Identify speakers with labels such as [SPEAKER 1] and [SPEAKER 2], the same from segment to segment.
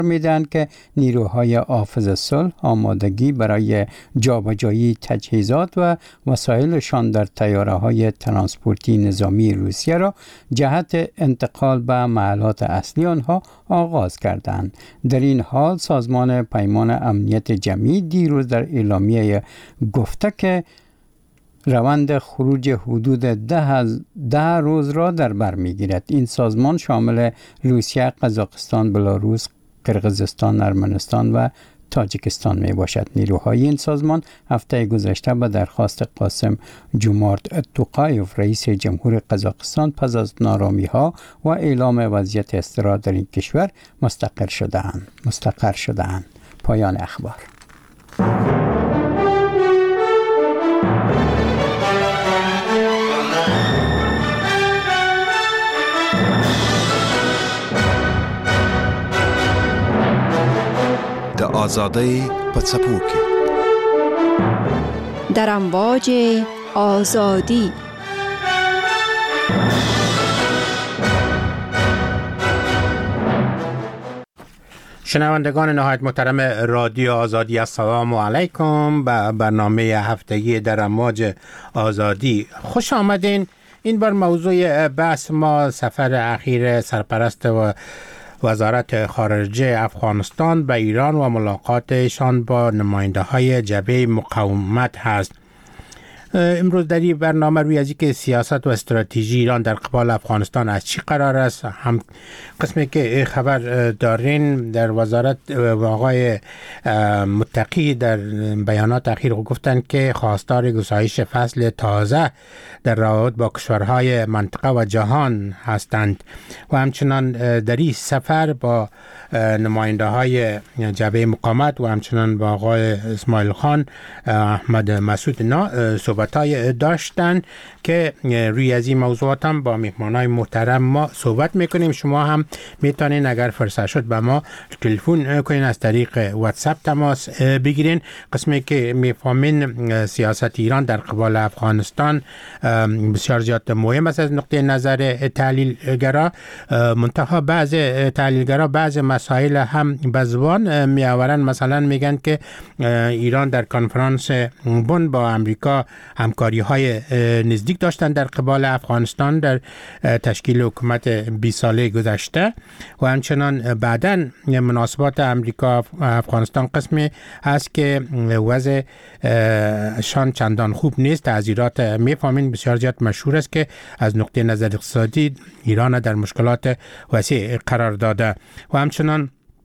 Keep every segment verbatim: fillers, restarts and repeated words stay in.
[SPEAKER 1] میدن که نیروهای حافظ صلح آمادگی برای جابجایی تجهیزات و وسایلشان در طیاره‌های ترانسپورتی نظامی روسیه را جهت انتقال به محلات اصلی آنها آغاز کردند. در این حال سازمان پیمان امنیت جمعی دیروز در اعلامیه گفته که روند خروج حدود ده, ده روز را در بر میگیرد. این سازمان شامل روسیه، قزاقستان، بلاروس، قرقیزستان، ارمنستان و تاجیکستان می باشد. نیروهای این سازمان هفته گذشته به درخواست قاسم جومارت توقایف رئیس جمهور قزاقستان پس از نارامی ها و اعلام وضعیت اضطرار در این کشور مستقر شده‌اند. مستقر شده‌اند. پایان اخبار.
[SPEAKER 2] آزادی پڅپوکي
[SPEAKER 3] در امواج آزادی.
[SPEAKER 4] شنوندگان نهایت محترم رادیو آزادی، السلام علیکم به برنامه هفتگی در امواج آزادی خوش آمدین. این بار موضوع بحث ما سفر اخیر سرپرست و وزارت خارجه افغانستان به ایران و ملاقاتشان با نماینده های جبهه مقاومت هست. امروز در این برنامه روی از اینکه سیاست و استراتژی ایران در قبال افغانستان از چی قرار است، هم قسمی که خبر دارین در وزارت آقای متقی در بیانات اخیر گفتن که خواستار گشایش فصل تازه در روابط با کشورهای منطقه و جهان هستند و همچنان در این سفر با نماینده های جبهه مقاومت و همچنان با آقای اسماعیل خان احمد مسعود نا صحبت‌های داشتن که روی از این موضوعات هم با مهمانای محترم ما صحبت میکنیم. شما هم میتونین اگر فرصت شد به ما تلفن کنین، از طریق واتساپ تماس بگیرین. قسمی که میفهمین سیاست ایران در قبال افغانستان بسیار زیاد مهم است از نقطه نظر تحلیلگرا، منتها بعض تحلیلگرا بعض مسائل هم به زبان میآورن. مثلا میگن که ایران در کنفرانس بن با امریکا همکاری های نزدیک داشتن در قبال افغانستان در تشکیل حکومت بیست ساله گذشته و همچنان بعداً مناسبات امریکا افغانستان قسمی هست که وضع شان چندان خوب نیست. تعذیرات میفهمین بسیار زیاد مشهور است که از نقطه نظر اقتصادی ایران در مشکلات وسیع قرار داده و همچنان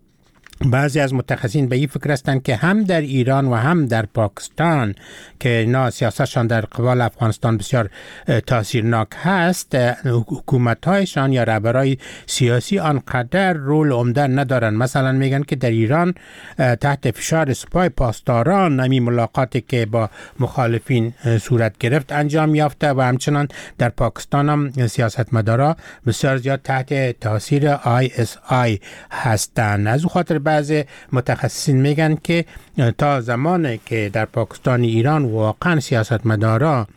[SPEAKER 4] بعضی از متخصصین به این فکر هستند که هم در ایران و هم در پاکستان که اینا سیاستشان در قبال افغانستان بسیار تاثیرناک هست، حکومت‌هایشان یا رهبرای سیاسی آنقدر رول عمده ندارن. مثلا میگن که در ایران تحت فشار سپاه پاسداران نمی ملاقاتی که با مخالفین صورت گرفت انجام یافته و همچنان در پاکستان هم سیاستمدارا بسیار زیاد تحت تاثیر آی اس آی هستند. از خاطر بعض متخصصین میگن که تا زمانی که در پاکستان ایران واقعا سیاستمدارا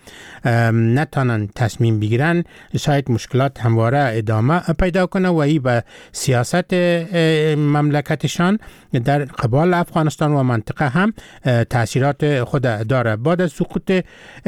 [SPEAKER 4] نتانن تصمیم بگیرن، شاید مشکلات همواره ادامه پیدا کنه و این به سیاست مملکتشان در قبال افغانستان و منطقه هم تاثیرات خود داره. بعد از سقوط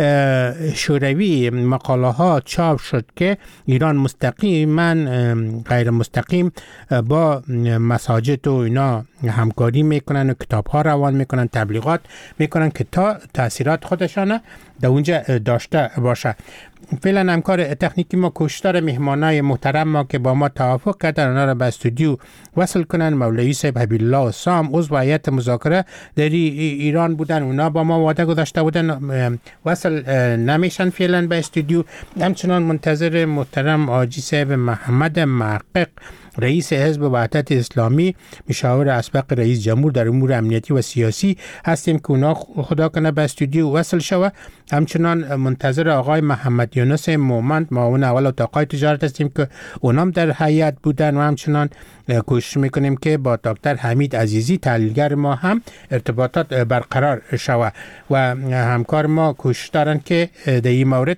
[SPEAKER 4] شوروی مقاله ها چاپ شد که ایران مستقیما غیر مستقیم با مساجد و اینا همکاری میکنن و کتاب ها روان میکنن، تبلیغات میکنن که تا تاثیرات خودشان در اونجا داشته باشه. فعلا همکار تکنیکی ما کوشش مهمانای محترم ما که با ما توافق کردن اونا را به استودیو وصل کنن. مولوی صاحب حبیب الله سام عضو هیئت مذاکره در ایران بودن، اونا با ما وعده گذاشته بودن وصل نمیشن فعلا به استودیو. همچنان منتظر محترم حاجی صاحب محمد محقق رئیس حزب وحدت اسلامی مشاور اسبق رئیس جمهور در امور امنیتی و سیاسی هستیم که اونا خدا کنه به استودیو وصل شوه. همچنان منتظر آقای محمد یونس مومند معاون اول اتاق تجارت هستیم که اونام در هیئت بودن و همچنان کوشش میکنیم که با دکتر حمید عزیزی تحلیلگر ما هم ارتباطات برقرار شوه و همکار ما کوشش دارن که در این مورد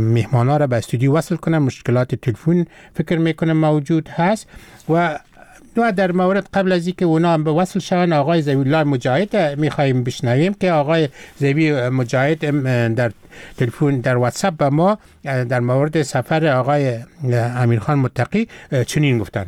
[SPEAKER 4] مهمانا را به استودیو وصل کنن. مشکلات تلفن فکر میکنم موجود هست و و در مورد قبل از اینکه اونا به وصل شون آقای زوی الله مجاهد میخوایم بشنویم که آقای زوی مجاهد در تلفن در واتساپ به ما در مورد سفر آقای امیرخان متقی چنین گفتن.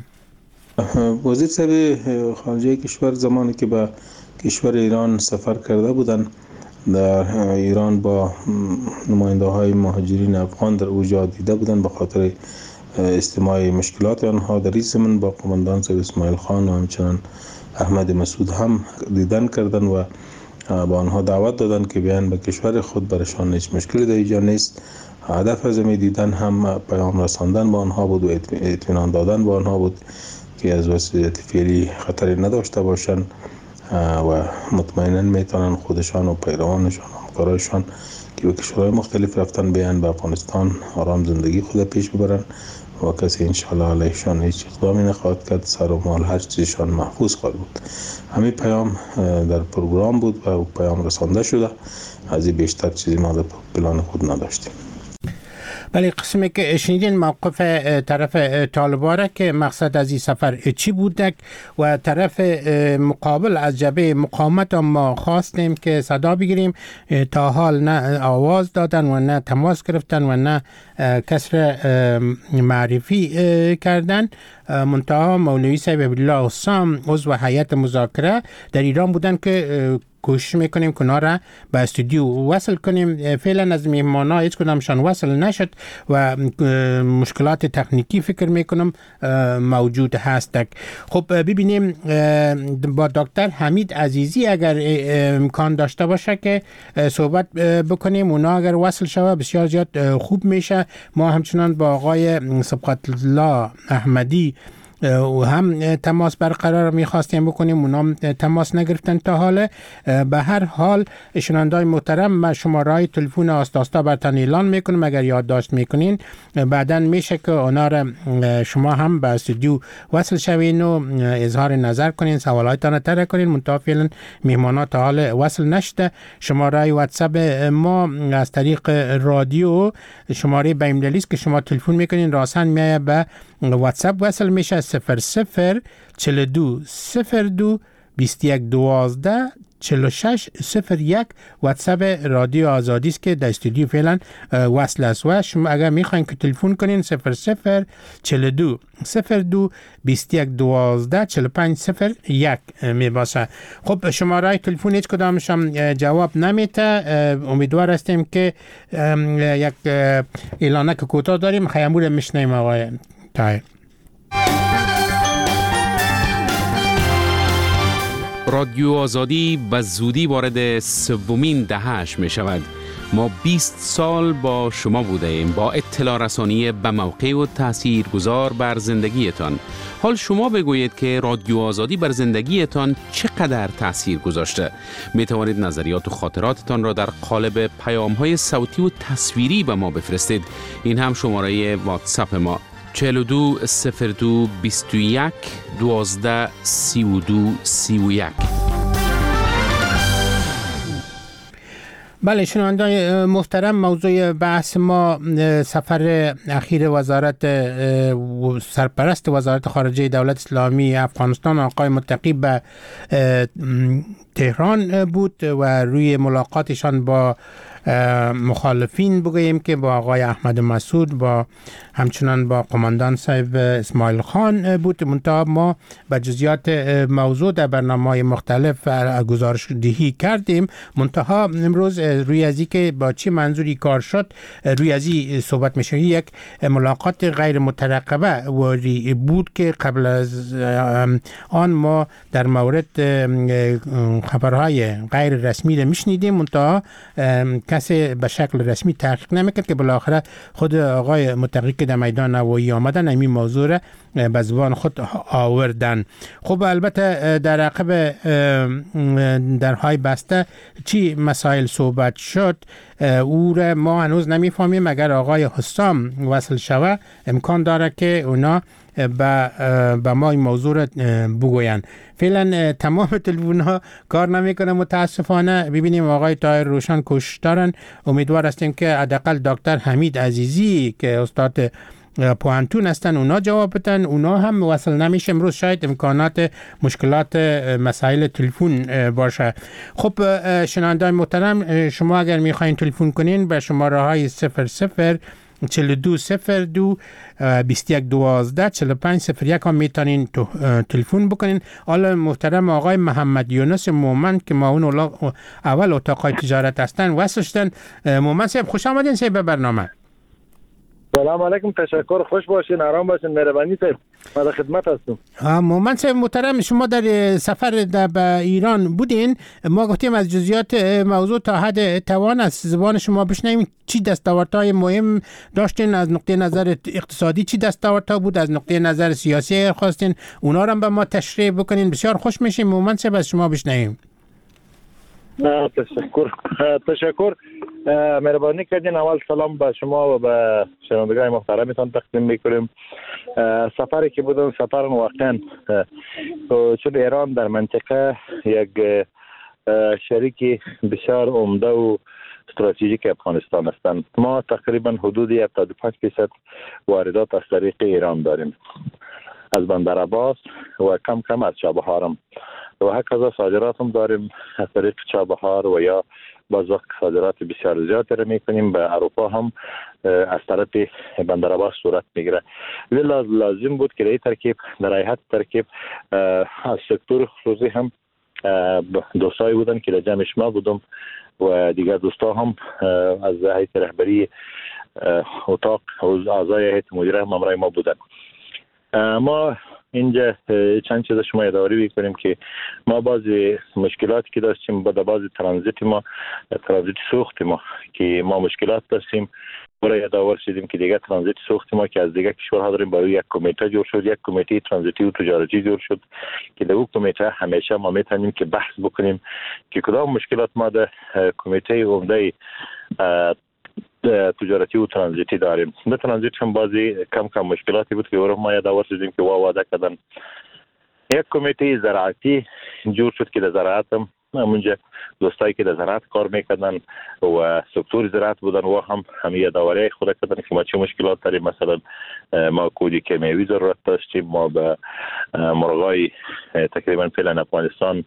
[SPEAKER 5] وزیر صاحب خارجه کشور زمانی که به کشور ایران سفر کرده بودند، در ایران با نماینده های مهاجرین افغان در اوجا دیده بودند، به خاطر استماع مشکلات آنها در این زمین با قماندان سید اسماعیل خان و همچنان احمد مسعود هم دیدن کردند و با آنها دعوت دادند که بیان به کشور خود، برشان هیچ مشکلی در اینجا نیست. هدف از می دیدن هم پیام رساندن با آنها بود و اطمینان دادن با آنها بود که از وضعیت فعلی خطری نداشته باشند و مطمئنا میتونن خودشان و پیروانشان و همکارایشان که به کشورهای مختلف رفتن بیان به افغانستان آرام زندگی خود پیش ببرن و کسی انشاءالله علیهشان هیچ اقدامی نخواهد کرد. سر و مال هر چیزشان محفوظ خواهد بود. همین پیام در پروگرام بود و پیام رسانده شده. از این بیشتر چیزی ما در پلان خود نداشتیم.
[SPEAKER 4] بله، قسمی که شنیدین موقف طرف طالبان که مقصد از این سفر چی بودک و طرف مقابل از جبهه مقاومت ما خواستیم که صدا بگیریم، تا حال نه آواز دادن و نه تماس گرفتن و نه کسر معرفی کردن. منتها مولوی صاحب عبدالله حسام عضو هیئت مذاکره در ایران بودن که کوشش میکنیم که اونا را به استودیو وصل کنیم. فعلا از میهمانا هیچ کدامشان وصل نشد و مشکلات تکنیکی فکر میکنم موجود هست. خب ببینیم با دکتر حمید عزیزی اگر امکان داشته باشه که صحبت بکنیم، اونا اگر وصل شود بسیار زیاد خوب میشه. ما همچنان با آقای صبغت الله احمدی و هم تماس برقرار میخواستیم بکنیم، اونا تماس نگرفتن تا حال. به هر حال شنوندگان محترم، ما شماره تلفن آستاستا براتون اعلان میکنم، اگر یادداشت میکنین بعداً میشه که اونا را شما هم به استودیو وصل شوین و اظهار نظر کنین، سوالاتتان را طرح کنین. منتها فعلا میهمانات تا حال وصل نشده. شماره واتساپ ما از طریق رادیو شماره بین است که شما تلفن میکنین راسن میایه به واتساپ وصل میشه. صفر صفر چل دو صفر دو بیست یک دوازده چل و شش صفر یک واتساپ رادیو آزادی است که در استودیو فعلا وصل است. و شما اگر میخواین که تلفن کنین صفر صفر چل دو صفر دو بیست یک دوازده چل و پنج صفر یک می باشه. خب شماره تلفن هیچ کدامشان جواب نمیده. امیدوار هستیم که یک اعلانه که کوتاه داریم، خیامور میشنیم آقای طاهر.
[SPEAKER 6] رادیو آزادی به زودی وارد سومین دهه‌اش می شود. ما بیست سال با شما بوده ایم، با اطلاع رسانی به موقع و تأثیر گذار بر زندگیتان. حال شما بگویید که رادیو آزادی بر زندگیتان چقدر تأثیر گذاشته. می توانید نظریات و خاطراتتان را در قالب پیام‌های صوتی و تصویری به ما بفرستید. این هم شماره واتساپ ما چهل و دو صفر دو بیست و یک دوازده سی و دو سی و یک.
[SPEAKER 4] بله شنوندگان محترم، موضوع بحث ما سفر اخیر وزارت سرپرست وزارت خارجه دولت اسلامی افغانستان آقای متقی به تهران بود و روی ملاقاتشان با مخالفین بگوییم که با آقای احمد مسعود، با همچنان با قماندان صاحب اسماعیل خان بود. منتها ما به جزئیات موضوع در برنامه‌های مختلف گزارش دهی کردیم. منتها امروز روی ازی که با چه منظوری کار شد روی ازی صحبت میشه. یک ملاقات غیر مترقبه وری بود که قبل از آن ما در مورد خبرهای غیر رسمی را میشنیدیم، منتها کسی به شکل رسمی تحقیق نمیکرد که بالاخره خود آقای متقی که در میدان نوایی آمدن همین موضوع را به زبان خود آوردن. خب البته در عقب درهای بسته چی مسائل صحبت شد او را ما هنوز نمیفهمیم. اگر آقای حسام وصل شوه امکان داره که اونا با با ما این موضوع را بگوین. فعلا تمام تلفن ها کار نمیکنه متاسفانه. ببینیم آقای طاهر روشن کوشش دارن. امیدوار هستیم که حداقل دکتر حمید عزیزی که استاد پوهنتون هستن اونا جواب بدن، اونا هم وصل نمیشه. امروز شاید امکانات مشکلات مسائل تلفن باشه. خب شنوندگان محترم، شما اگر میخواین تلفن کنین به شماره های صفر صفر چهل و دو صفر دو بیست و یک دوازده چهل و پنج صفر یک هم میتونین تلفن بکنین. حالا محترم آقای محمد یونس مومند که ما اون اول اتاقای تجارت هستن وصل شدن. مومند صاحب خوش آمدین صاحب به برنامه.
[SPEAKER 7] سلام علیکم، تشکر، خوش باشین، آرام باشین، مهربانی صاحب، ما در خدمت هستم.
[SPEAKER 4] مومند صاحب محترم، شما در سفر به ایران بودین، ما گفتیم از جزئیات موضوع تا حد توان از زبان شما بشنویم. چی دستاوردهای مهم داشتین از نقطه نظر اقتصادی؟ چی دستاوردها بود از نقطه نظر سیاسی خواستین اونا رو به ما تشریح بکنین؟ بسیار خوش میشیم مومند صاحب از شما بشنویم.
[SPEAKER 7] تشکر تشکر مهربانی کردین. اول سلام به شما و به شنوندگان محترمتان تقدیم میکنیم. سفری که بودم سفر واقعا چون ایران در منطقه یک شریک بسیار عمده و استراتژیک افغانستان هستند. ما تقریبا حدود هفتاد و پنج درصد واردات از طریق ایران داریم، از بندر عباس و کم کم از چابهار و هکذا صادرات هم داریم از طریق چابهار و یا باز وقت صادرات بسیار زیادی را میکنیم به اروپا هم از طرف بندر عباس صورت میگیره. لازم بود که در ترکیب در ایت ترکیب از سکتور خصوصی هم دوستایی بودن که در جمع شما بودم و دیگر دوستا هم از هیئت رهبری اتاق و اعضای هیئت مدیره هم همراه ما بودن. ما اینجا چند چیز شما یادآوری می‌کنیم که ما بعضی مشکلاتی که داشتیم با بعضی ترانزیت ما ترانزیت سوخت ما که ما مشکلات داشتیم، برای یادآور شدیم که دیگه ترانزیت سوخت ما که از دیگه کشورها داریم برای یک کمیته جور شد، یک کمیته ترانزیتی و تجارتی جور شد که در اون کمیته همیشه ما میتونیم که بحث بکنیم که کدام مشکلات ما در کمیته عمده تجارتی و ترانزیتی داریم. در ترانزیت هم بازی کم کم مشکلاتی بود که او ما یادآور شدیم که وا وعده کردن. یک کمیته زراعتی جور شد که در زراعت هم همونجا دوستایی که در زراعت کار میکردن و سکتور زراعت بودن و هم همه یادآوری خود کردن که ما چه مشکلات داریم. مثلا ما کودی کیمیایی ضرورت داشتیم، ما به مرغای تقریبا فعلا افغانستان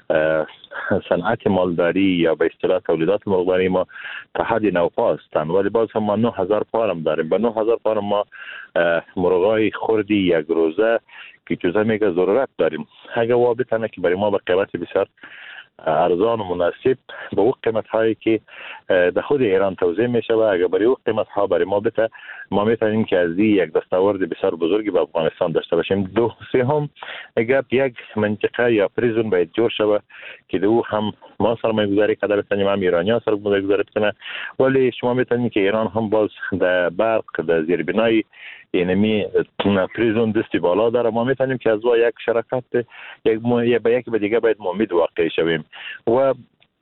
[SPEAKER 7] صنعت مالداری یا به اصطلاح تولیدات مرغداری ما تا حد نوپا هستند، ولی باز هم ما نه هزار پارم داریم. به نه هزار پارم ما مرغای خردی یک روزه که جزء میگه ضرورت داریم. اگر وا بتونه که برای ما به قیمت بسیار ارزان و مناسب به اون قیمت هایی که در خود ایران توزیع میشه و اگر برای اون قیمت ها برای ما بته ما میتونیم که از این یک دستاورد بسیار بزرگی به افغانستان داشته باشیم. دو سوم اگر یک منطقه یا پریزون باید جور شود که دو هم ما سرمایه گذاری کرده بتونیم، هم ایرانی ها سرمایه گذاری بتونه، ولی شما میتونیم که ایران هم باز در برق در زیربنای اینمی پریزون دستی بالا داره. ما میتونیم که از یک شرکت یک م... به یک به دیگه باید مؤمن واقع شویم و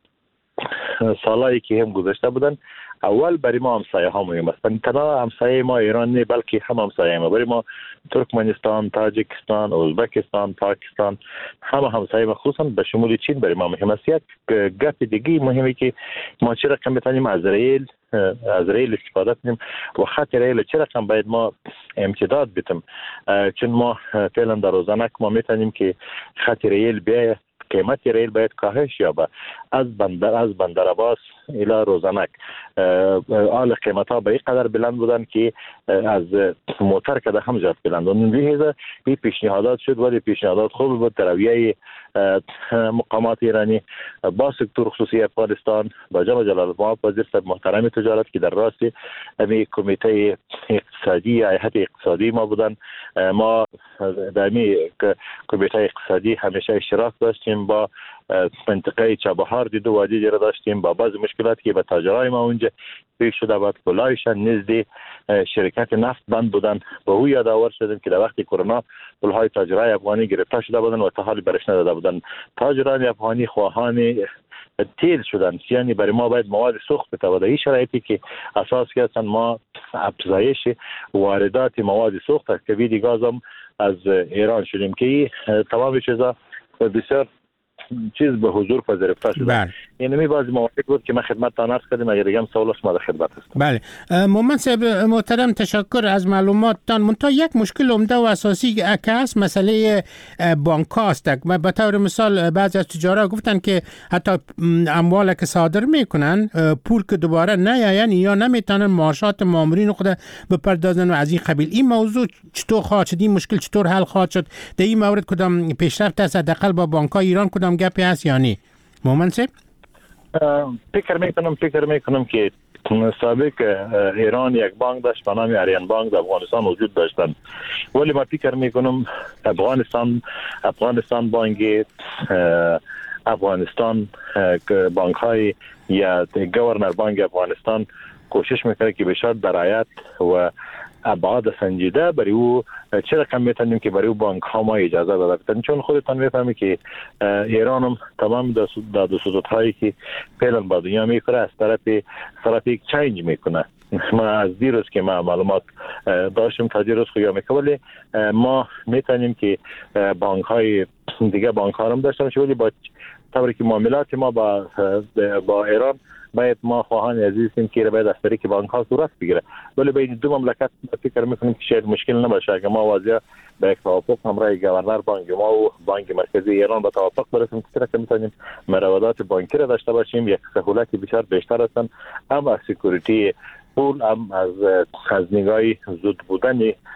[SPEAKER 7] سالایی که هم گذشته بودن اول برای ما همسایه ها مهم است. تنها همسایه ما ایران نه بلکه هم همسایه ما برای ما ترکمنستان، تاجیکستان، ازبکستان، پاکستان همه همسایه ما خصوصا به شمول چین برای ما مهم است. یک گپ دیگه مهمه که ما چه رقم بتونیم از ریل از ریل استفاده کنیم و خط ریل چه رقم باید ما امتداد بدیم، چون ما فعلا در روزانه ما میتونیم که خط ریل بیاید قیمت ریل باید کاهش یابه از بندر از بندر عباس الی روزنک. آل قیمت ها به این قدر بلند بودن که از موتر کده هم زیاد بلند بودن. این بی پیشنهادات شد ولی پیشنهادات خوب بود در رویه مقامات ایرانی با سکتور خصوصی افغانستان با جناب جلال المآب وزیر صاحب محترم تجارت که در راست امی کمیته اقتصادی یا هیئت اقتصادی ما بودن. ما در امی کمیته اقتصادی همیشه اشتراک داشتیم، با منطقه چابهار دیدو وادی دیره داشتیم، با بعض مشکلاتی که به تاجرای ما اونجا پیش شده بود پلایشان نزد شرکت نفت بند بودن. به او یادآور شدیم که در وقت کرونا پلهای تاجرای افغانی گرفته شده بودن و تا حال برش نداده بودن. تاجران افغانی خواهان تیل شدن، یعنی برای ما باید مواد سوخت بده و در این شرایطی که اساس کردن ما افزایش واردات مواد سوخت است که ویدی گاز هم از ایران شدیم که تمام چیزا بسیار چیز به حضور پذیرفته شده.
[SPEAKER 4] بله.
[SPEAKER 7] یعنی می بعضی مواقع بود که من خدمتتان عرض کردم، اگر دیگه هم سوال است ما در خدمت هستم.
[SPEAKER 4] بله مومن صاحب محترم، تشکر از معلوماتتان. منتها یک مشکل عمده و اساسی که هست مسئله بانک است. به طور مثال بعضی از تجارا گفتن که حتی اموال که صادر میکنن پول که دوباره نیاین یا نمیتونن معاشات مامورین خود بپردازن و از این قبیل. این موضوع چطور خواهد شد؟ این مشکل چطور حل خواهد شد؟ در این مورد کدام پیشرفت است حداقل با بانک‌های ایران کدام گپی هست یا نه؟ مومن صاحب
[SPEAKER 7] فکر میکنم فکر میکنم که سابق ایران یک بانک داشت به نام آریان بانک در افغانستان وجود داشتن، ولی ما فکر میکنم افغانستان افغانستان بانک افغانستان بانک های یا گورنر بانک افغانستان کوشش میکنه که بشار درایت و ابعاد سنجیده برای او چه رقم میتونیم که برای او بانک ها ما اجازه داده بدن، چون خودتان میفهمید که ایران هم تمام داد و ستودهایی که فعلا با دنیا میکنه از طرف طرف یک چینج میکنه. ما از دیروز که ما معلومات داشتیم تا دیروز خویا میکنه، ولی ما میتونیم که بانک های دیگه بانک ها هم داشته باشیم، ولی با طوری که معاملات ما با با ایران باید ما خواهان عزیزیم که باید از طریق بانک ها صورت بگیره، ولی بین دو مملکت فکر میکنیم که شاید مشکل نباشه اگر ما واضح به یک توافق همراه گورنر بانک ما و بانک مرکزی ایران به توافق برسیم که چطور میتونیم مراودات بانکی را داشته باشیم. یک سهولتی بسیار بیشتر هستن، هم از سکیوریتی پول، هم از از نگاه زود بودن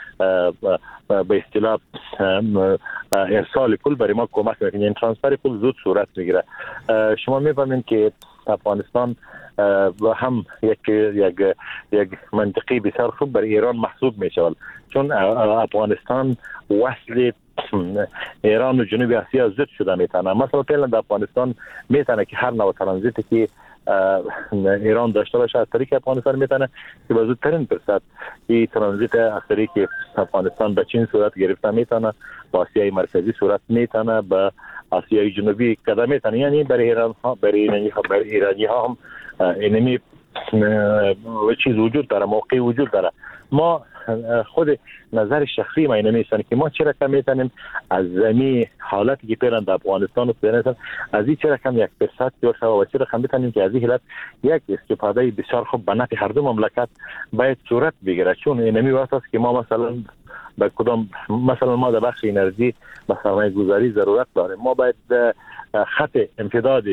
[SPEAKER 7] به اصطلاح ارسال پول برای ما کمک میکنه، یعنی ترانسفر پول زود صورت میگیره. شما میفهمید که افغانستان و هم یک یک یک منطقی بسیار خوب برای ایران محسوب میشود، چون افغانستان وصل ایران و جنوب آسیا زود شده میتونه. مثلا فعلا در افغانستان میتونه که هر نوع ترانزیتی که ایران داشته باشه از طریق افغانستان میتونه که به زودترین فرصت این ترانزیت از طریق افغانستان به چین صورت گرفته میتونه، با آسیای مرکزی صورت میتونه، به آسیای جنوبی قدم میتونه. یعنی برای ایران ها برای ایرانی ها برای ایرانی ها هم اینمی چیز وجود داره، موقع وجود داره. ما خود نظر شخصی ما اینه میسن که ما چه رقم میتونیم از زمین حالتی که پیران در افغانستان و پیران از این چه رقم یک فرصت جور شود و چه رقم بتونیم که از این حالت یک استفاده بسیار خوب به نفع هر دو مملکت باید صورت بگیره، چون اینمی وقت است که ما مثلا به کدام مثلا ما در بخش انرژی به سرمایه گذاری ضرورت داریم. ما باید خط امتداد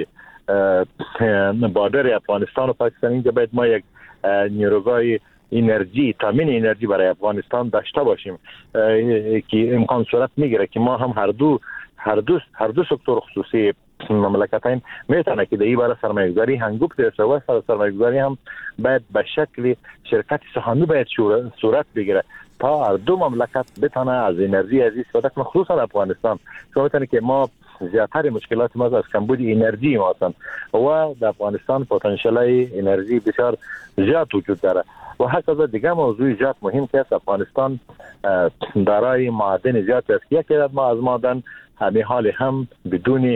[SPEAKER 7] بادر افغانستان و پاکستان اینجا باید ما یک نیروگاه انرژی تامین انرژی برای افغانستان داشته باشیم که امکان صورت میگیره که ما هم هر دو هر دو هر دو سکتور خصوصی مملکتین میتونه که در این باره سرمایه‌گذاری هنگفت داشته و سرمایه‌گذاری هم باید به شکل شرکت سهامی باید صورت بگیره تا هر دو مملکت بتونه از انرژی از استفاده کنه، خصوصا افغانستان. شما میتونه که ما زیادتر مشکلات ما از کمبود انرژی ما هستند و در افغانستان پتانسیل انرژی بسیار زیاد وجود داره. و حتی دیگه موضوع زیاد مهم که است، افغانستان دارای معادن زیاد است. یکی از ما از معادن همه حال هم بدون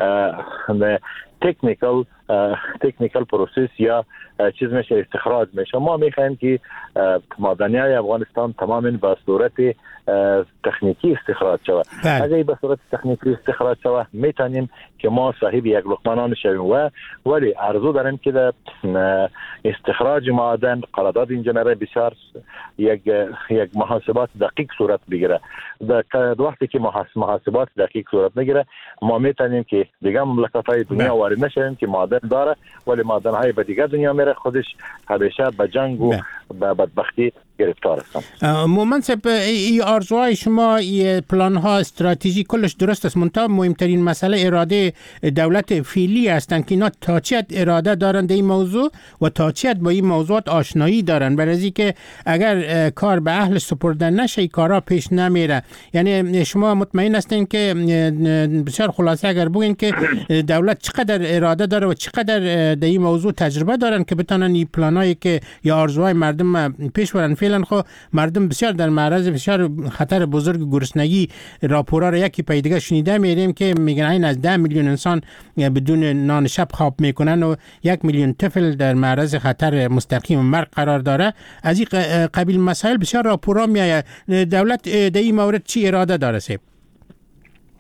[SPEAKER 7] تکنیکال تکنیکال پروسس یا چیز میشه استخراج میشه. ما میخوایم که معدنیای افغانستان تماما به صورت تکنیکی استخراج شود. اگر به صورت تکنیکی استخراج شود میتونیم که ما صاحب یک لقمه شویم و ولی ارزو داریم که در استخراج معدن قرارداد انجینری بسیار یک یک محاسبات دقیق صورت بگیره. در وقتی که محاسبات دقیق صورت بگیره ما میتونیم که دیگه مملکت‌های دنیا وارد نشیم که معدن داره ولی معدن‌های به دیگه دنیا میره، خودش همیشه به جنگ و به بدبختی گرفتار هستن.
[SPEAKER 4] مومن صاحب این آرزوهای شما، این پلان ها، استراتژی کلش درست است، منتها مهمترین مسئله اراده دولت فعلی هستند که اینا تا چه اراده دارن در این موضوع و تا چه با این موضوعات آشنایی دارن، برای که اگر کار به اهل سپردن نشه کارا پیش نمیره. یعنی شما مطمئن هستین که بسیار خلاصه اگر بگین که دولت چقدر اراده داره و چقدر در این موضوع تجربه دارن که بتونن این پلانایی که یا آرزوهای مردم پیش برن. فعلا خو مردم بسیار در معرض بسیار خطر بزرگ گرسنگی، راپورا را یکی پای دیگه شنیده میریم که میگن این از ده میلیون انسان بدون نان شب خواب میکنن و یک میلیون طفل در معرض خطر مستقیم مرگ قرار داره. از این قبیل مسائل بسیار راپورا میآید. دولت در این مورد چی اراده داره سیب؟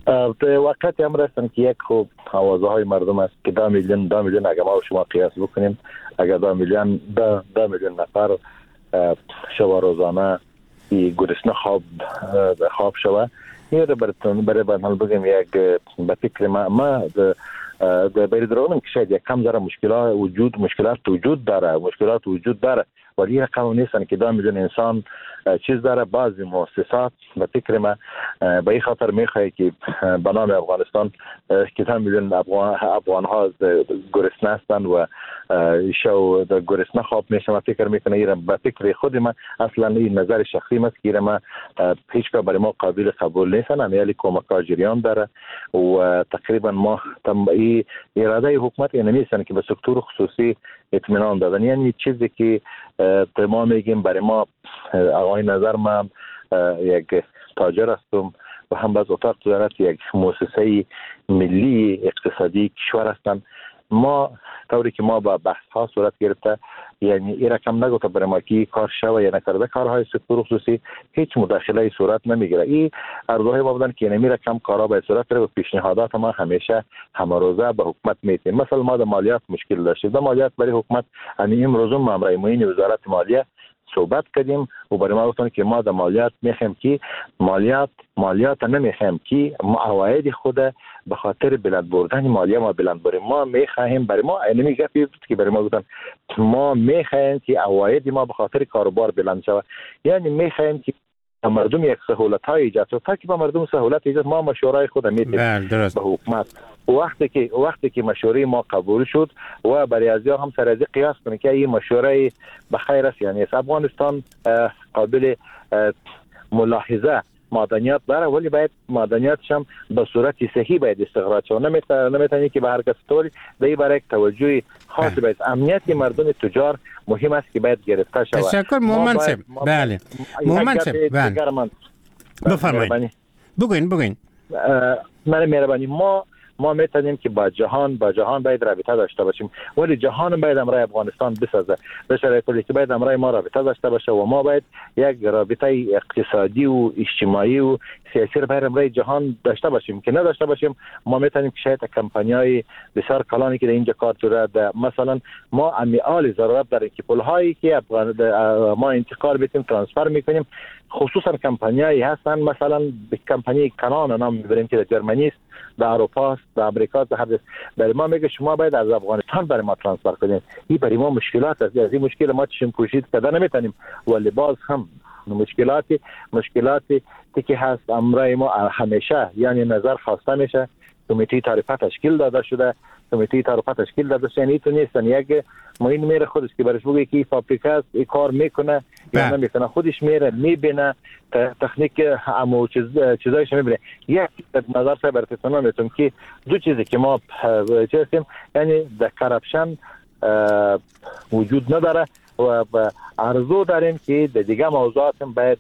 [SPEAKER 7] به وقتی هم رسن که یک خوب آوازه های مردم است که دو میلیون دو میلیون اگر ما و شما قیاس بکنیم، اگر دو میلیون دو, دو میلیون نفر شب روزانه گرسنه خواب خواب شوه، این رو براتون برای برنامه بگیم یک به فکر ما ما برای درونم که شاید یک کم ذره مشکلات وجود مشکلات وجود داره مشکلات وجود داره ولی رقم نیستن که دو میلیون انسان چیز داره. بعضی مؤسسات به فکر ما به این خاطر میخواه که به نام افغانستان که دو میلیون افغان افغان ها گرسنه هستند و شو گرسنه خواب میشه. من فکر میکنه ایران به فکر خود من اصلا این نظر شخصی است که ایران ما هیچ که برای ما قابل قبول نیستن. امیالی کمک جریان داره و تقریبا ما این اراده حکومت این نیستن که به سکتور خصوصی اطمینان دادن. یعنی چیزی که ما میگیم برای ما آقای نظر من یک تاجر هستم و هم باز اتاق تجارت یک مؤسسه ملی اقتصادی کشور هستند. ما طوری که ما با بحث ها صورت گرفته، یعنی این رقم نگفته برای ما که کار شوه یا نکرده کارهای سکتور خصوصی هیچ مداخله صورت نمیگیره. این ارزوهای ما بودن که نمی رقم کارا به صورت رو پیشنهادات ما همیشه همروزه به حکومت میتیم. مثلا ما در مالیات مشکل داشتیم، در مالیات برای حکومت همین امروز ما امرای معین وزارت مالیه صحبت کردیم و برای ما گفتن که ما در مالیات میخوایم که مالیات مالیات نمیخوایم که عواید خود به خاطر بلند بردن مالیه ما بلند بریم. ما میخوایم برای ما اینمی گپی بود که برای ما گفتن ما میخوایم که عواید ما به خاطر کاروبار بلند شود. یعنی میخوایم که مردم یک سهولت های ایجاد شد تا که با مردم سهولت ایجاد ما مشورای خود میتیم به حکومت. وقتی که وقتی که مشوره ما قبول شد و برای ازیا هم سر از قیاس کنه که این مشوره بخیر است، یعنی افغانستان قابل ملاحظه معدنیات داره ولی باید معدنیاتش هم به صورت صحیح باید استخراج شود. نمیتونه نمیتونه که به هر کس طوری به برای توجه خاص باید امنیت مردم تجار مهم است که باید گرفته شود.
[SPEAKER 4] تشکر مومن صاحب. بله مومن صاحب بله بفرمایید. بگوین بگوین
[SPEAKER 7] من مهربانی ما ما میتونیم که با جهان با جهان باید رابطه داشته باشیم ولی جهان باید امرای افغانستان بسازه به شرایطی که باید امرای ما رابطه داشته باشه و ما باید یک رابطه اقتصادی و اجتماعی و سیاسی باید امرای جهان داشته باشیم. که نداشته باشیم ما میتونیم که شاید کمپانیای بسیار کلانی که در اینجا کار شده مثلا ما امیال ضرورت داریم که پولهایی که ما انتقال بدیم ترانسفر میکنیم، خصوصا کمپانیایی هستن مثلا به کمپانی کنان نام میبریم که در جرمنی است، در اروپا است، در امریکا است، هر جا. برای ما میگه شما باید از افغانستان برای ما ترانسفر کنید. این برای ما مشکلات است. از این مشکل ما چشم پوشید کردن نمیتونیم ولی باز هم مشکلاتی مشکلاتی که هست امرای ما همیشه یعنی نظر خواسته میشه. کمیته تعرفه تشکیل داده شده، کمیته تعرفه تشکیل داده شده. یعنی تو نیستن یک معین میره خودش که برش بگه که این فابریکه است این کار میکنه یا نمیکنه، خودش میره میبینه تکنیک امو چیز چیزایش میبینه. یک نظر سه براتون میتونم که دو چیزی که ما چیزیم یعنی در کرپشن وجود نداره و ارزو داریم که در دیگه موضوعات هم باید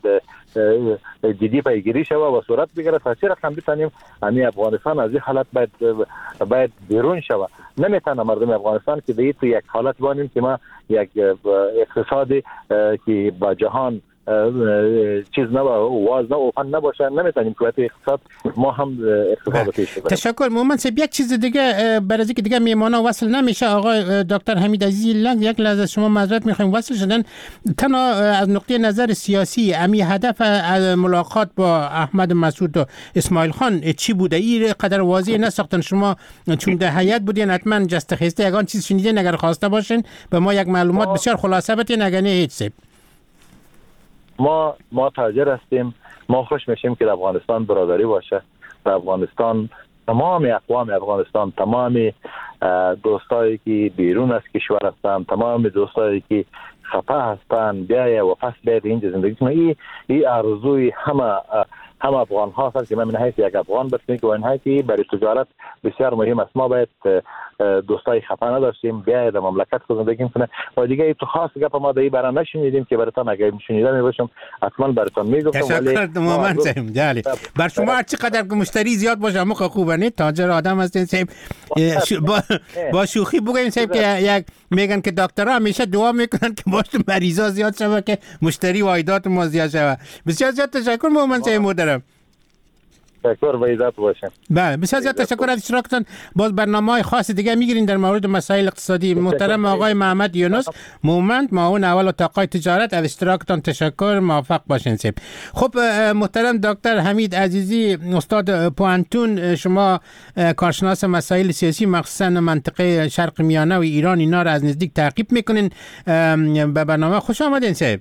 [SPEAKER 7] جدی پیگیری شود و صورت بگیره تا چه رقم بتونیم همین افغانستان از این حالت باید باید بیرون شود. نمیتونه مردم افغانستان که دیگه تو یک حالت بانیم که ما یک اقتصادی که با جهان چیز نه واز نه اوپن نباشه نمیتونیم که اقتصاد ما هم اقتصاد پیش ببریم.
[SPEAKER 4] تشکر مومن صاحب. یک چیز دیگه برای اینکه دیگه میهمانا وصل نمیشه آقای دکتر حمید عزیزی لنگ یک لحظه از شما معذرت میخوایم وصل شدن تنها از نقطه نظر سیاسی امی هدف ملاقات با احمد مسعود و اسماعیل خان چی بوده؟ این قدر واضح نساختن شما چون در هیئت بودین حتما جست خسته یگان چیز شنیدین اگر خواسته باشین به ما یک معلومات بسیار خلاصه بدین اگر نه هیچ سب.
[SPEAKER 7] ما ما تاجر هستیم، ما خوش میشیم که در افغانستان برادری باشه. در افغانستان تمام اقوام افغانستان، تمام دوستایی که بیرون از کشور هستند، تمام دوستایی که خفه هستند بیایه و پس بیاید اینجا زندگی کنه. این این آرزوی همه همه افغان ها هست که من من حیث یک افغان بسیم که این حیثی برای تجارت بسیار مهم است. ما باید دوستای خفه نداشتیم بیاید در مملکت خود زندگی کنه و دیگه تو خاص گپ ما در این برای نشنیدیم که براتون اگه میشنیدم میباشم حتما براتون میگفتم.
[SPEAKER 4] تشکر مومن صاحب. جالی بر شما هر چقدر که مشتری زیاد باشه همون خوبه نه تاجر آدم هستین صاحب. با, با شوخی بگیم صاحب که یک میگن که دکترها همیشه دعا میکنن که باش مریضا زیاد شوه که مشتری و عایدات ما زیاد شوه. بسیار زیاد تشکر مومن صاحب. مدرم
[SPEAKER 7] تشکر، به عزت باشین.
[SPEAKER 4] بله بسیار زیاد تشکر از اشتراکتان. باز برنامه‌های خاص دیگه میگیرین در مورد مسائل اقتصادی. محترم آقای محمد یونس مومند، معاون اول اتاق تجارت، از اشتراکتان تشکر. موفق باشین سیب. خب محترم دکتر حمید عزیزی، استاد پوانتون، شما کارشناس مسائل سیاسی مخصوصا منطقه شرق میانه و ایران اینا را از نزدیک تعقیب میکنین. به برنامه خوش آمدین سیب.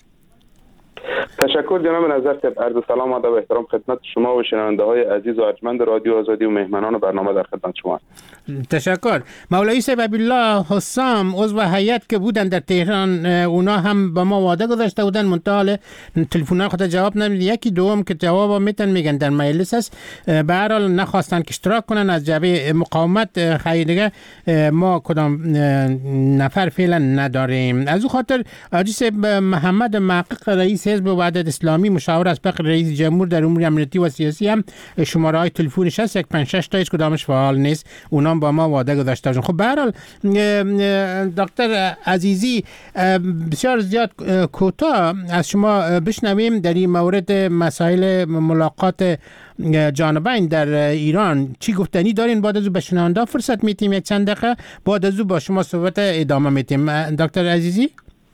[SPEAKER 8] تشکر جناب نظر صاحب. عرض سلام و ادب و احترام خدمت شما و شنونده های عزیز و ارجمند رادیو آزادی و مهمانان برنامه در خدمت شما.
[SPEAKER 4] تشکر. مولوی صاحب عبدالله حسام عضو هیئت که بودن در تهران، اونا هم با ما وعده گذاشته بودن، منتها تلفن‌ها خود جواب نمیدن. یکی دوم که جواب میتن میگن در مجلس است. به هر حال نخواستن که اشتراک کنن از جبهه مقاومت. خیلی دیگه ما کدام نفر فعلا نداریم. از او خاطر حاجی صاحب محمد محقق رئیس حزب وحدت اسلامی، مشاور اسبق رئیس جمهور در امور امنیتی و سیاسی، هم شماره های تلفنش هست یک پنج شش تا هیچ کدامش فعال نیست. اونام با ما وعده گذاشته باشن. خب به هر حال دکتر عزیزی بسیار زیاد کوتاه از شما بشنویم در این مورد مسائل ملاقات جانبین در ایران. چی گفتنی دارین؟ بعد از او به شنونده فرصت میتیم یک چند دقیقه، بعد از او با شما صحبت ادامه میتیم. دکتر عزیزی.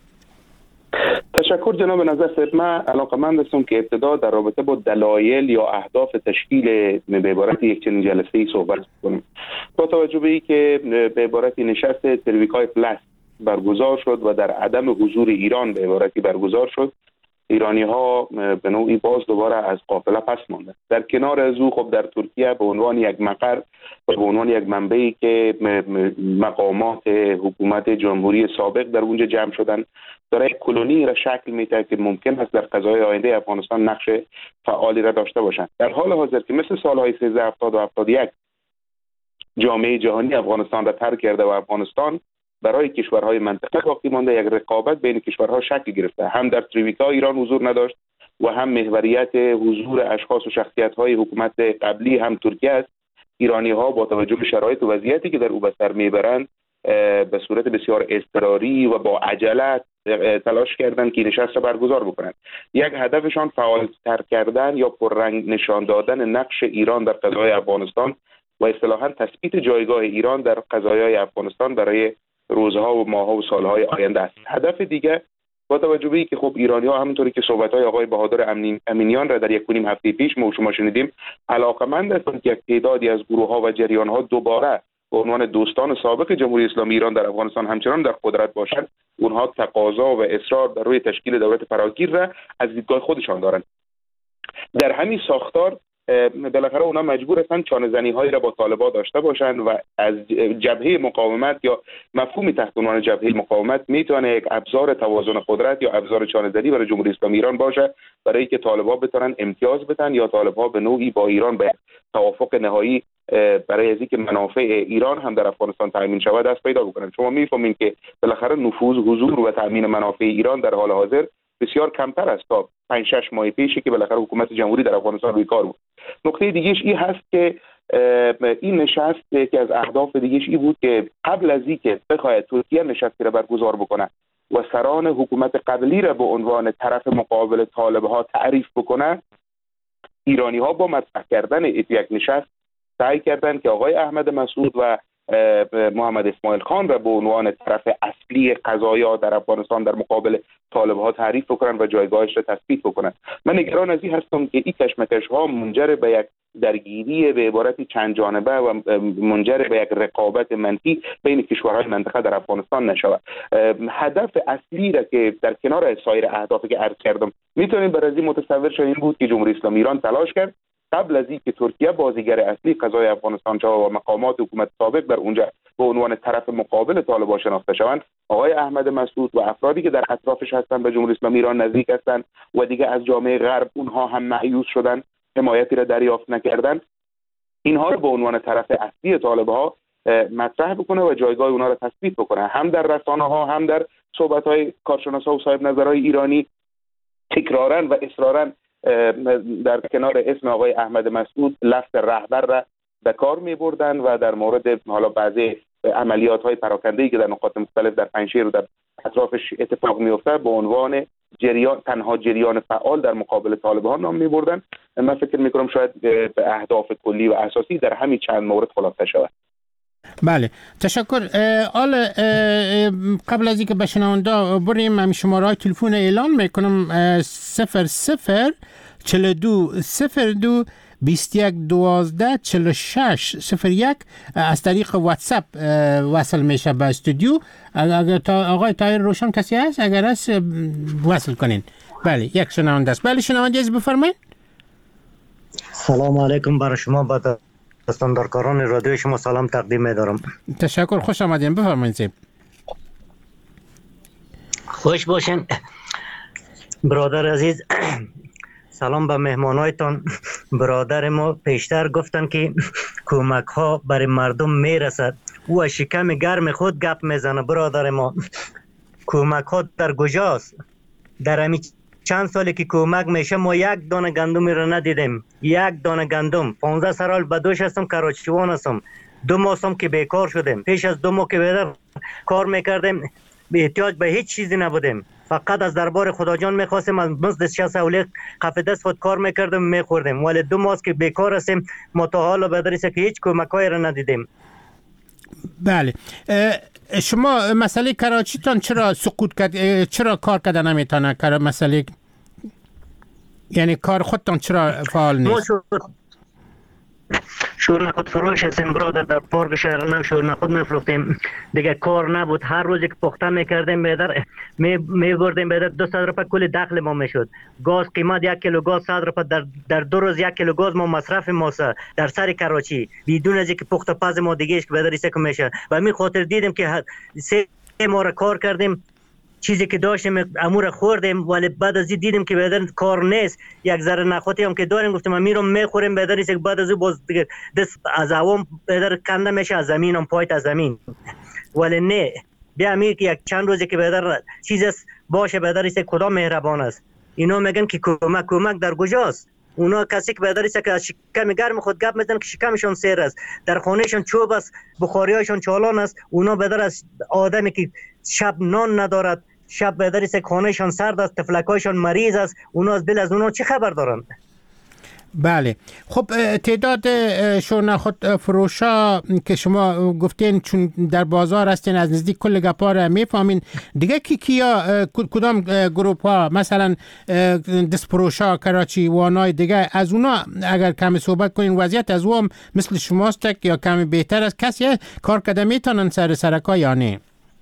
[SPEAKER 8] تشکر جناب نظر صاحب. من علاقه‌مند هستم که ابتدا در رابطه با دلایل یا اهداف تشکیل به عبارت یک چنین جلسه‌ای صحبت کنم. با توجه به اینکه به عبارت نشست ترویکای پلاس برگزار شد و در عدم حضور ایران به عبارتی برگزار شد، ایرانی ها به نوعی باز دوباره از قافله پس ماندند. در کنار از او خب در ترکیه به عنوان یک مقر و به عنوان یک منبعی که مقامات حکومت جمهوری سابق در اونجا جمع شدن، داره یک کلونی را شکل میده که ممکن است در قضای آینده افغانستان نقش فعالی را داشته باشند. در حال حاضر که مثل سالهای سیزده هفتاد و هفتاد و یک جامعه جهانی افغانستان را ترک کرده و افغانستان برای کشورهای منطقه باقی مانده، یک رقابت بین کشورها شکل گرفته. هم در ترویکا ایران حضور نداشت و هم محوریت حضور اشخاص و شخصیت‌های حکومت قبلی هم ترکیه است. ایرانی‌ها با توجه به شرایط و وضعیتی که در او به سر میبرند به صورت بسیار اضطراری و با عجله تلاش کردند که نشست را برگزار بکنند. یک هدفشان فعال‌تر کردن یا پررنگ نشان دادن نقش ایران در قضای افغانستان و اصطلاحاً تثبیت جایگاه ایران در قضایای افغانستان برای روزها و ماه‌ها و سال‌های آینده است. هدف دیگه با توجه به اینکه خب ایرانی‌ها همونطوری که صحبت‌های آقای بهادر امینیان را در یک نیم هفته پیش ما شما شنیدیم، علاقه‌مند هستند که یک تعدادی از گروه‌ها و جریان‌ها دوباره به عنوان دوستان سابق جمهوری اسلامی ایران در افغانستان همچنان در قدرت باشند. اونها تقاضا و اصرار در روی تشکیل دولت فراگیر را از دیدگاه خودشان دارند. در همین ساختار بالاخره اونا مجبور هستند چانه‌زنی هایی را با طالبان داشته باشند و از جبهه مقاومت یا مفهومی تحت عنوان جبهه مقاومت میتونه یک ابزار توازن قدرت یا ابزار چانه‌زنی برای جمهوری اسلامی ایران باشه، برای اینکه طالبان بتونن امتیاز بدن یا طالبان به نوعی با ایران به توافق نهایی برای از اینکه منافع ایران هم در افغانستان تامین شود دست پیدا بکنن. شما میفهمید که بالاخره نفوذ، حضور و تامین منافع ایران در حال حاضر بسیار کمتر است تا پنج شش ماه پیشی که بالاخره حکومت جمهوری در افغانستان روی کار بود. نکته دیگه‌اش این هست که این نشست که از اهداف دیگه‌اش این بود که قبل از اینکه بخواهد ترکیه نشستی را برگزار بکنه و سران حکومت قبلی را به عنوان طرف مقابل طالب‌ها تعریف بکنه، ایرانی‌ها با مطرح کردن یک نشست سعی کردند که آقای احمد مسعود و محمد اسماعیل خان را به عنوان طرف اصلی قضایا در افغانستان در مقابل طالب‌ها تعریف بکنن و جایگاهش را تثبیت بکنن. من نگران از این هستم که این کشمکش‌ها منجر به یک درگیری به عبارتی چند جانبه و منجر به یک رقابت منفی بین کشورهای منطقه در افغانستان نشود. هدف اصلی را که در کنار سایر اهدافی که عرض کردم میتونیم برای متصور شویم بود که جمهوری اسلامی ایران تلاش کرد قبل از اینکه ترکیه بازیگر اصلی قضای افغانستان شود و مقامات حکومت سابق در اونجا به عنوان طرف مقابل طالبان شناخته شوند، آقای احمد مسعود و افرادی که در اطرافش هستند به جمهوری اسلامی ایران نزدیک هستند و دیگه از جامعه غرب اونها هم مایوس شدن، حمایتی را دریافت نکردند، اینها رو به عنوان طرف اصلی طالب‌ها مطرح بکنه و جایگاه اونها را تثبیت بکنه، هم در رسانه‌ها هم در صحبت‌های کارشناسا و صاحب نظرهای ایرانی. تکراراً و اصراراً در کنار اسم آقای احمد مسعود لفظ رهبر را به کار می بردن و در مورد حالا بعضی عملیات های پراکنده‌ای که در نقاط مختلف در پنجشیر و در اطرافش اتفاق میفته به عنوان جریان تنها جریان فعال در مقابل طالبان نام میبردن. من فکر میکنم شاید به اهداف کلی و اساسی در همین چند مورد خلاصه شود.
[SPEAKER 4] بله تشکر. آل قبل از اینکه به شنونده بریم هم شماره های تلفن اعلان میکنم صفر صفر چهل و دو صفر دو بیست و یک دوازده چهل و شش صفر یک از طریق واتساپ وصل میشه به استودیو. اگر تا آقای طاهر روشن کسی هست اگر هست وصل کنین. بله یک شنونده است. بله شنونده از بفرمایید.
[SPEAKER 9] سلام علیکم برای شما با استاندارکاران رادیو شما سلام تقدیم می‌دارم.
[SPEAKER 4] تشکر خوش آمدین بفرمایید.
[SPEAKER 9] خوش باشین برادر عزیز. سلام به مهمانایتان. برادر ما پیشتر گفتن که کمک ها برای مردم میرسد. او از شکم گرم خود گپ میزنه. برادر ما کمک ها در کجاست؟ در همین چند سالی که کمک میشه ما یک دانه گندمی رو ندیدیم. یک دانه گندم. پانزده سال به دوش هستم کراچیوان هستم. دو ماه هستم که بیکار شدیم. پیش از دو ماه که بیدر کار میکردیم احتیاج به هیچ چیزی نبودیم. فقط از دربار خدا جان میخواستیم از مزد شصت اولیق کف دست خود کار میکردیم میخوردیم. ولی دو ماه که بیکار هستیم ما تا حالا بدریسه که هیچ کمکایی رو ندیدیم.
[SPEAKER 4] بله شما مسئله کراچیتان چرا سقوط کرد؟ چرا کار کرده نمیتونه کار مسئله یعنی کار خودتان چرا فعال نیست؟
[SPEAKER 9] شورنخود فروش هستیم برادر. در پارک شهر نو شورنخود میفروختیم. دیگه کار نبود. هر روزی که پخته میکردیم بیدر می میبردیم بیدر دو صد روپیه کل دخل ما میشد. گاز قیمت یک کیلو گاز صد روپیه. در در دو روز یک کیلو گاز ما مصرف ماسه در سر کراچی بدون از اینکه پخته پز ما دیگه اش بیدر ایسه که میشه. و می خاطر دیدیم که سه ماه کار کردیم چیزی که داشتیم امور خوردیم ولی بعد از این دیدیم که بدن کار نیست. یک ذره نخوتی هم که داریم گفتم میرم میخوریم بدن است. بعد از باز دیگه دست از عوام بدر کنده میشه از زمین هم پایت از زمین. ولی نه بیا امیر که یک چند روزی که بدر چیز است باشه بدر است کدام مهربان است. اینا میگن که کمک کمک در کجاست؟ اونا کسی که بدر است که از شکم گرم خود گپ میزنن که شکمشون سیر است. در خانهشون چوب است بخاریاشون چالان است. اونا بدر از آدمی که شب نان ندارد شب بدریس خانهشان سرد است تفلکایشان مریض است. اونا از دل از اونا چه خبر دارن؟
[SPEAKER 4] بله خب تعداد شورنخود فروشا که شما گفتین چون در بازار هستین از نزدیک کل گپا را میفهمین دیگه کی کیا کدام گروپ ها مثلا دست فروشا کراچی وانای دیگه از اونا اگر کمی صحبت کنین وضعیت از اون مثل شماست یا کمی بهتر است؟ کسی کار کرده میتونن سر سرکا یا نه؟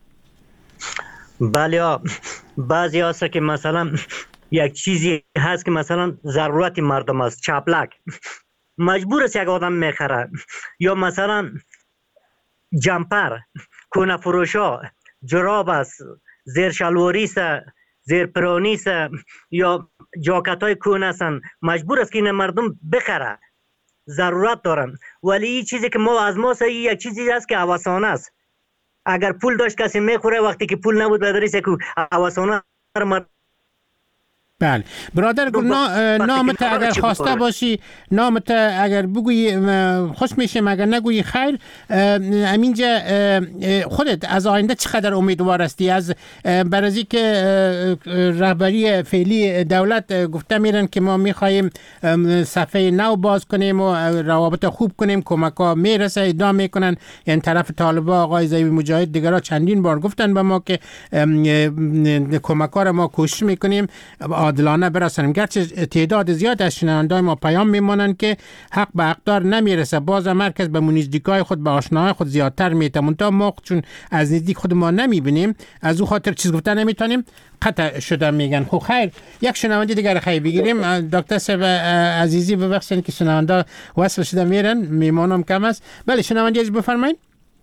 [SPEAKER 9] بله بعضی هست که مثلا یک چیزی هست که مثلا ضرورت مردم است چپلک مجبور است یک آدم میخره یا مثلا جمپر کونه فروشا جراب است زیر شلواری است زیر پرانی است یا جاکت های کونه هستن مجبور است که این مردم بخره ضرورت دارن. ولی این چیزی که ما از ما سایی یک چیزی هست که هوسانه است. اگر پول داشت کسی میخوره وقتی که پول نبود بدریسه که هوسانه مردم.
[SPEAKER 4] بله برادر گل نامت اگر خواسته باشی نامت اگر بگویی خوش میشه اگر نگویی خیر. امینجا خودت از آینده چقدر امیدوار هستی؟ از برازی که رهبری فعلی دولت گفته میرن که ما میخوایم صفحه نو باز کنیم و روابط خوب کنیم کمک ها میرسه ادعا میکنن. یعنی طرف طالبا آقای زیوی مجاهد دیگرها چندین بار گفتن به ما که کمک ها را ما کوشش میکنیم عادلانه برسانیم. گرچه تعداد زیاد از شنوندای ما پیام میمانند که حق به حقدار نمیرسه. باز مرکز به نزدیکای خود به آشناهای خود زیادتر میتمون تا ما چون از نزدیک خود ما نمیبینیم از او خاطر چیز گفتن نمیتونیم قطع شده میگن. خب خیر یک شنونده دیگر خیلی بگیریم. دکتر صاحب عزیزی ببخشید که شنونده وصل شده میرن میمانم کم است. بله شنونده عزیز بفرمایید.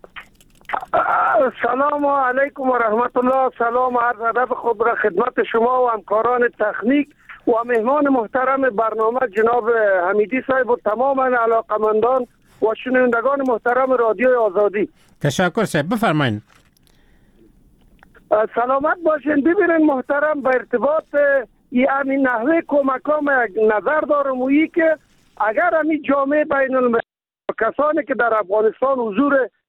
[SPEAKER 10] سلام علیکم و رحمت الله. سلام و عرض ادب خود را خدمت شما و همکاران تکنیک و مهمان محترم برنامه جناب حمیدی صاحب و تمام علاقمندان و شنوندگان محترم رادیو آزادی.
[SPEAKER 4] تشکر صاحب بفرمایید.
[SPEAKER 10] سلامت باشین. ببینید محترم به ارتباط این نحوه کمک ها نظر دارم وی که اگر همین جامعه بین المللی کسانی که در افغانستان حضور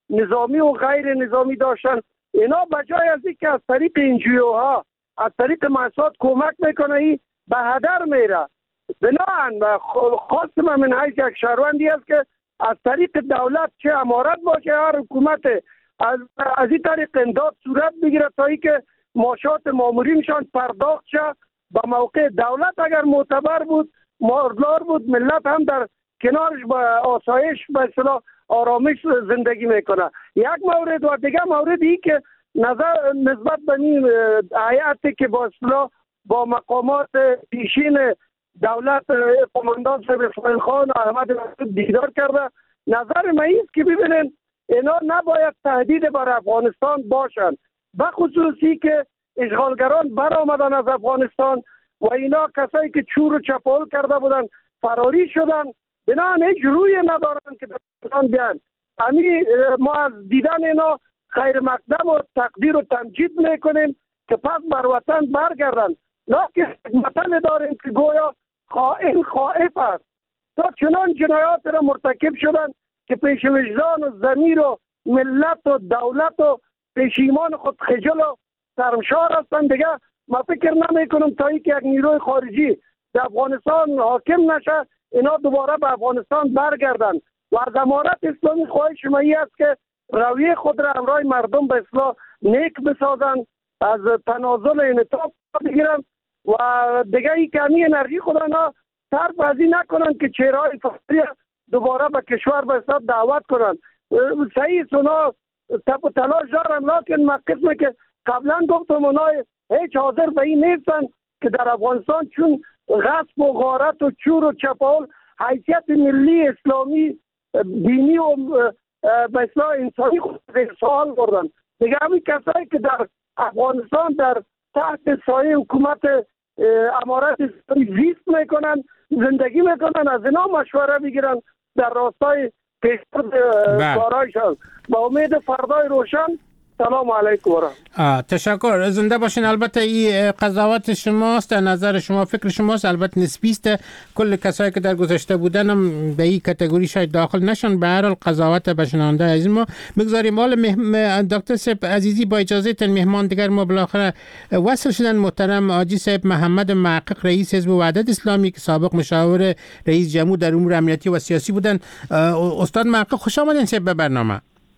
[SPEAKER 10] نظامی و غیر نظامی داشتن. اینا بجای از اینکه از طریق انجیوها از طریق مؤسسات کمک میکنه ای به هدر میره. بنابراین و خواست من من حیث یک شهروندی است که از طریق دولت چه امارت باشه هر حکومت از, از این طریق امداد صورت بگیره تا ای که معاشات مامورینشان پرداخت شه به موقع. دولت اگر معتبر بود ماردلار بود ملت هم در کنارش با آسایش به اصطلاح آرامش زندگی میکنه. یک مورد و دیگه موردی که نظر نسبت به این هیئتی که با اصطلاح با مقامات پیشین دولت قماندان صاحب اسماعیل خان احمد مسعود دیدار کرده، نظر من است که ببینن اینا نباید تهدید بر افغانستان باشند، به خصوصی که اشغالگران برآمدن از افغانستان و اینا کسایی که چور و چپاول کرده بودن فراری شدن، بنابراین هیچ روی ندارن که در بیان. همین ما از دیدن اینا خیر مقدم و تقدیر و تمجید میکنیم که پس بر وطن برگردن. لکن وطن داریم که گویا خائن خائف است. تا چنان جنایات را مرتکب شدن که پیش وجدان و ضمیر و ملت و دولت و پشیمان خود خجل و شرمسار هستند. دیگه ما فکر نمی کنم تا ای که یک نیروی خارجی در افغانستان حاکم نشه اینا دوباره به افغانستان برگردن. و از امارت اسلامی خواهش ما ای است که رویه خود را همراه مردم به اصلاح نیک بسازن، از تنازل انعطاف بگیرن و دیگه ای کمی انرژی خود را صرف از این نکنن که چهرهای فقری دوباره به کشور به اصلاح دعوت کنن. صحیح است اونا تپ و تلاش دارن، لکن ما قسمه که قبلا گفتم اونا هیچ حاضر به این نیستن که در افغانستان چون غصب و غارت و چور و چپاول حیثیت ملی اسلامی دینی و به اصلاح انسانی خود سوال بردن. دیگه همین کسایی که در افغانستان در تحت سایه حکومت امارت اسلامی زیست میکنن زندگی میکنن از اینا مشوره بگیرن در راستای پیشبرد کارایشان. با امید فردای روشن. سلام علیکم و رحمت.
[SPEAKER 4] تشکر، زنده باشین. البته این قضاوت شماست، در نظر شما، فکر شماست، البته نسبی است. کل کسایی که در گذشته بودن هم به این کاتگوری شاید داخل نشن. به هر حال قضاوت بشنونده از ما بگذاریم. حالا مهم... دکتر صاحب عزیزی با اجازه تن مهمان دیگر ما بالاخره وصل شدن. محترم حاجی صاحب محمد محقق رئیس حزب وحدت اسلامی که سابق مشاور رئیس جمهور در امور امنیتی و سیاسی بودن. استاد محقق خوش آمدین صاحب به برنامه.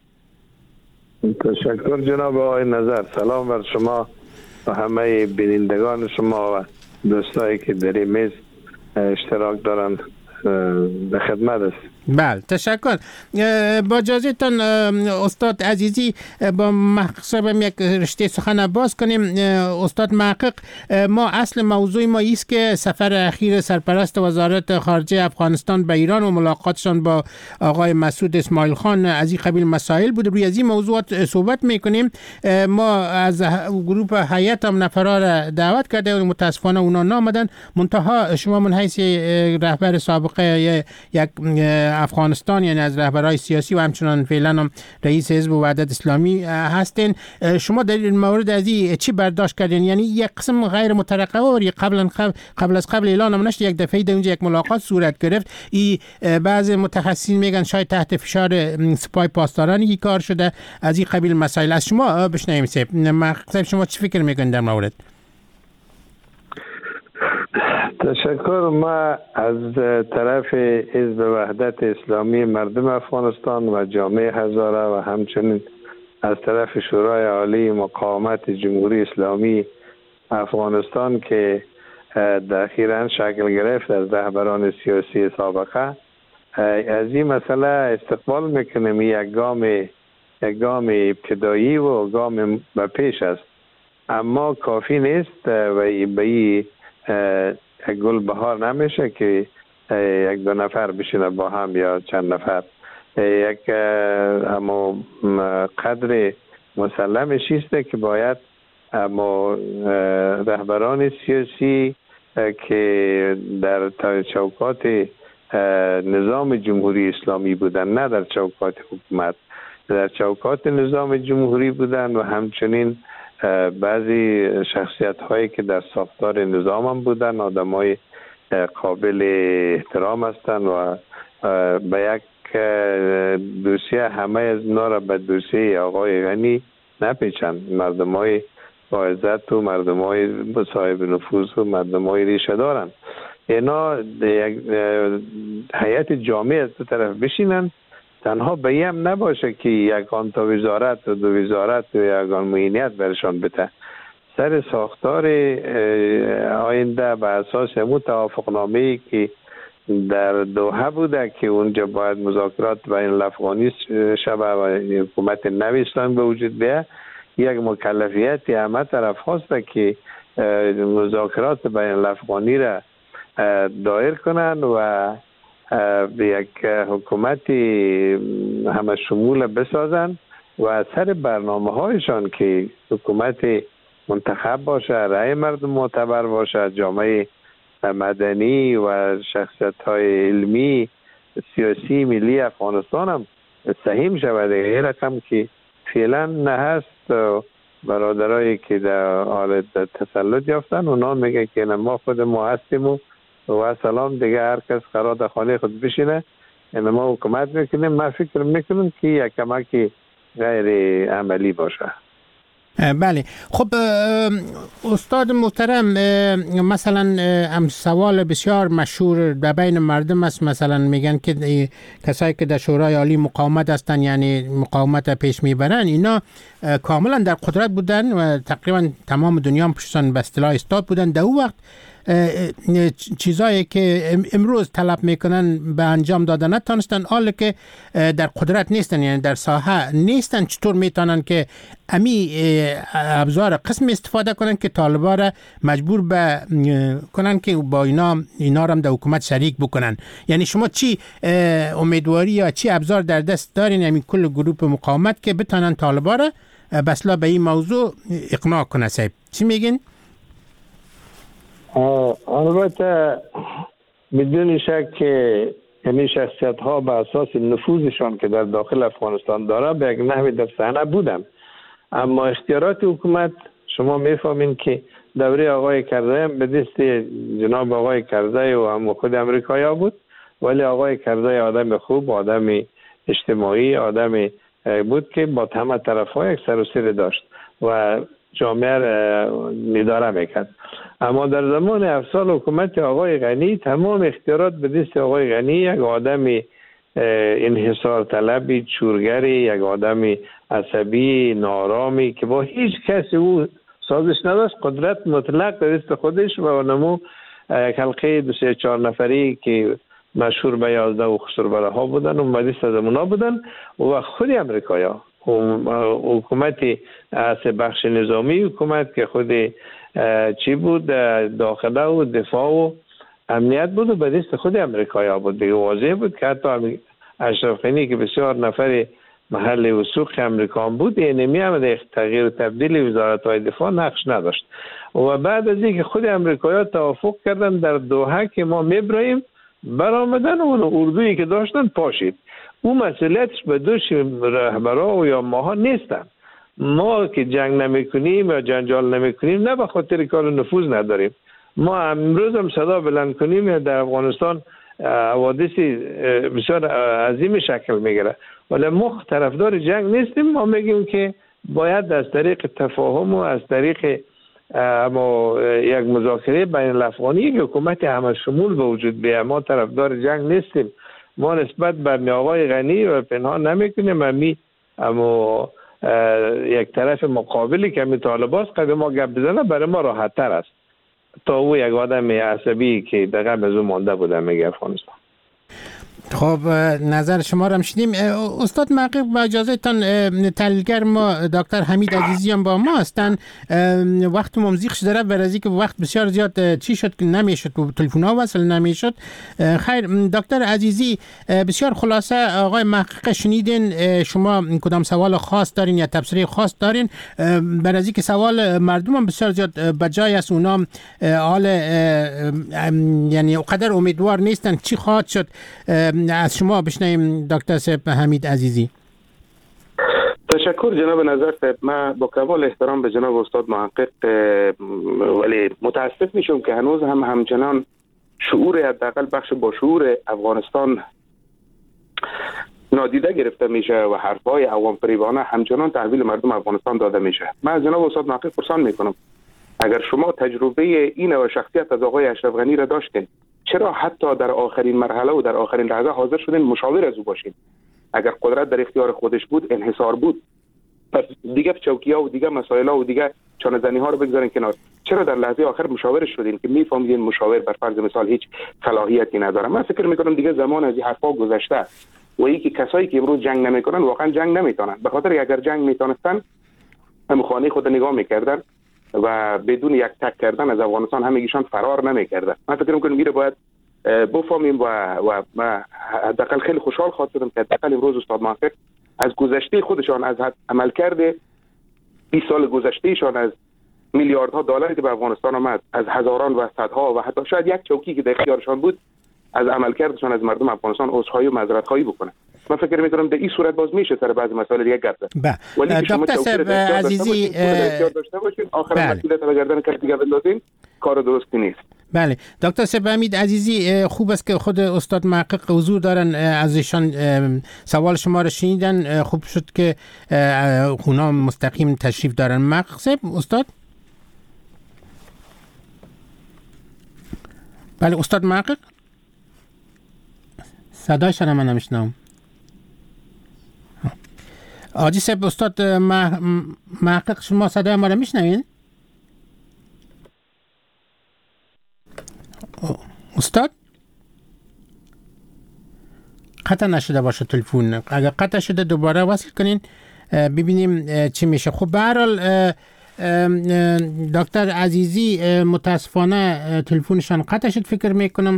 [SPEAKER 11] تشکر جناب آقای نظر. سلام بر شما و همه بینندگان شما و دوستایی که در این میز اشتراک دارند به خدمت است.
[SPEAKER 4] بله تشکر. با اجازهتان استاد عزیزی با محقق یک رشته سخن باز کنیم. استاد محقق، ما اصل موضوع ما ایست که سفر اخیر سرپرست وزارت خارجه افغانستان به ایران و ملاقاتشان با آقای مسعود اسماعیل خان از این قبیل مسائل بود. روی از این موضوعات صحبت میکنیم. ما از گروه هیئت هم نفرا را دعوت کرده و متاسفانه اونا نامدن. منتها شما من حیث رهبر سابقه یک افغانستان، یعنی از رهبرای سیاسی و همچنان فعلا هم رئیس حزب وحدت اسلامی هستین، شما در این مورد از این چی برداشت کردین؟ یعنی یک قسم غیر مترقبه و قبلا قبل از قبل اعلان هم نشد، یک دفعه در اونجا یک ملاقات صورت گرفت. این بعض متخصصین میگن شاید تحت فشار سپاه پاسداران این کار شده. از این قبیل مسائل از شما بشنویم. صاحب شما چی فکر میکنید در مورد؟
[SPEAKER 11] تشکر. ما از طرف حزب وحدت اسلامی مردم افغانستان و جامعه هزاره و همچنین از طرف شورای عالی مقاومت جمهوری اسلامی افغانستان که در اخیراً شکل گرفت از رهبران سیاسی سابقه، از این مسئله استقبال میکنیم. یک گام یک گام ابتدایی و گام به پیش است، اما کافی نیست و به این گل بهار نمیشه که یک دو نفر بشینه با هم یا چند نفر. یک اما قدر مسلمش است که باید اما رهبران سیاسی که در چوکات نظام جمهوری اسلامی بودن، نه در چوکات حکومت، در چوکات نظام جمهوری بودن و همچنین بعضی شخصیت هایی که در ساختار نظام هم بودن، آدم های قابل احترام هستند و به یک دوسیه همه از اینا را به دوسیه آقای غنی نپیچند. مردم های با عزت و مردم های صاحب نفوذ و مردم های ریشه دارند. اینا یک هیئت جامعه از دو طرف بشینن، تنها به این هم نباشه که یک آن تا وزارت و دو وزارت و یک آن معینیت برشان بده. سر ساختار آینده به اساس همون توافقنامه‌ای که در دوحه بوده که اونجا باید مذاکرات بین الافغانی شبه و حکومت نو اسلام به وجود بیاد، یک مکلفیت همه طرف هست که مذاکرات بین الافغانی را دایر کنن و یک حکومت همه شمول بسازن و سر برنامه هایشان که حکومت منتخب باشه، رأی مردم معتبر باشه، جامعه مدنی و شخصیت های علمی سیاسی ملی افغانستان هم سهیم شود. این رقم که فعلا نه هست. برادرایی که در حال تسلط یافتن اونا میگه که ما خود ما هستیم و و سلام دیگه هر کس قرار در خانه خود بشینه، یعنی ما حکومت میکنیم. من فکر میکنم که یک کمک غیر عملی باشه.
[SPEAKER 4] بله. خب استاد محترم، مثلا هم سوال بسیار مشهور در بین مردم است، مثلا میگن که کسایی که در شورای عالی مقاومت هستن یعنی مقاومت پیش میبرن، اینا کاملا در قدرت بودن و تقریبا تمام دنیا پشتشان به اصطلاح استاد بودن. در اون وقت چیزایی که امروز طلب میکنن به انجام دادن نتونستن، حالا که در قدرت نیستن یعنی در ساحه نیستن، چطور میتونن که امی ابزار قسم استفاده کنن که طالبا را مجبور به کنن که با اینا اینا را در حکومت شریک بکنن؟ یعنی شما چی امیدواری یا چی ابزار در دست دارین یعنی کل گروه مقاومت که بتونن طالبا را بسلا به این موضوع اقناع کنه؟ صاحب چی میگین؟
[SPEAKER 11] البته بدون شک که یعنی شخصیت ها به اساس نفوذشان که در داخل افغانستان داره به یک نحوی در صحنه بودن، اما اختیارات حکومت شما میفهمین که دوره آقای کرزی هم به دست جناب آقای کرزی و هم خود امریکایی بود، ولی آقای کرزی آدم خوب، آدم اجتماعی، آدم بود که با همه طرف ها یک سر و سر داشت و جامعه را نداره میکرد. اما در زمان هفت سال حکومت آقای غنی تمام اختیارات به دست آقای غنی، یک آدم انحصار طلبی، چورگری، یک آدم عصبی، نارامی که با هیچ کسی او سازش نداشت، قدرت مطلق به دست خودش و نمو یک حلقه دو سه چهار نفری که مشهور به یازده و خسربله ها بودن و مدیس از امونا بودن و خود امریکایی ها حکومت از بخش نظامی، حکومت که خود چی بود داخله و دفاع و امنیت بود و به دست خود امریکایی ها بود. دیگه واضح بود که حتی اشرف غنی که بسیار نفر محل وثوق امریکا بود، اینمی هم در تغییر و تبدیل وزارت های دفاع نقش نداشت. و بعد از اینکه خود امریکایی ها توافق کردن در دوحه که ما میبراییم، برآمدن اون اردویی که داشتن پاشید. اون مسئولیتش به دوش رهبرا و یا ماها نیستن. ما که جنگ نمی کنیم یا جنجال نمی کنیم نه به خاطر کار نفوذ نداریم. ما امروز هم صدا بلند کنیم در افغانستان حوادثی بسیار عظیم شکل میگیره، ولی ما طرفدار جنگ نیستیم. ما میگیم که باید از طریق تفاهم و از طریق اما یک مذاکره بین الافغانی یک حکومت همه شمول به وجود بیاید. ما طرفدار جنگ نیستیم. ما نسبت بر آقای غنی و پنهان نمیکنیم. امی اما یک طرف مقابلی که می طالباست قبل ما گپ بزنه برای ما راحت تر است تا او یک آدم عصبی که در قبل از اون مانده بوده میگه افغانستان.
[SPEAKER 4] خب نظر شما را شنیدیم. استاد معقوب با اجازهتان تحلیلگر ما دکتر حمید عزیزی هم با ما هستن. وقت ممزیق شده برای که وقت بسیار زیاد چی شد که نمیشد تلفن ها وصل نمیشد. خیر دکتر عزیزی، بسیار خلاصه آقای محقق شنیدین، شما کدام سوال خاص دارین یا تبصره خاص دارین؟ برای که سوال مردم هم بسیار زیاد بجای است، اونا حال یعنی اقدر امیدوار نیستن چی خواهد شد. از شما بشنویم دکتر صاحب حمید عزیزی.
[SPEAKER 8] تشکر جناب نظر صاحب. من با کمال احترام به جناب استاد محقق، ولی متاسف میشم که هنوز هم همچنان شعور حداقل بخش با شعور افغانستان نادیده گرفته میشه و حرفهای عوام فریبانه همچنان تحویل مردم افغانستان داده میشه. من از جناب استاد محقق پرسان میکنم اگر شما تجربه این و شخصیت از آقای اشرف غنی را داشتین، چرا حتی در آخرین مرحله و در آخرین لحظه حاضر شدین مشاور از او باشین؟ اگر قدرت در اختیار خودش بود، انحصار بود، پس دیگه چوکی‌ها و دیگه مسائل‌ها و دیگه چانه‌زنی‌ها رو بگذارین کنار. چرا در لحظه آخر مشاور شدین که میفهمیدین مشاور بر فرض مثال هیچ صلاحیتی نداره؟ من فکر میکنم دیگه زمان از این حرفا گذشته و اینکه کسایی که امروز جنگ نمیکنن واقعا جنگ نمیتونن، به خاطر اگر جنگ میتونستن هم خانه خود نگاه میکردن و بدون یک تک کردن از افغانستان همگیشان فرار نمیکردن. من فکر میکنم میره باید بفهمیم و و ما حداقل خیلی خوشحال خواستم که حداقل امروز استاد محقق از گذشته خودشان، از عملکرد بیست سال گذشتهشان، از میلیاردها دلاری که به افغانستان آمد، از هزاران و صدها و حتی شاید یک چوکی که در اختیارشان بود، از عملکردشان از مردم افغانستان عذرخواهی و معذرت‌خواهی بکنه. من فکر می‌کنم در این صورت باز میشه سر بعضی مسائل دیگه گپ زد.
[SPEAKER 4] بله دکتر صاحب عزیزی
[SPEAKER 8] آخر مسئولیت به گردن کسی دیگه بندازین، کار درستی نیست.
[SPEAKER 4] بله دکتر صاحب حمید عزیزی، خوب است که خود استاد محقق حضور دارن، ازشان سوال شما را شنیدن، خوب شد که اونا مستقیم تشریف دارن. محقق صاحب، استاد؟ بله استاد محقق، صدایشان من نمیشنم. آجی صاحب، استاد محقق شما صدای ما را میشنوین؟ استاد قطع نشده باشه تلفن، اگر قطع شده دوباره وصل کنین ببینیم چی میشه. خب به هر حال دکتر عزیزی متاسفانه تلفنشان قطع شد، فکر میکنم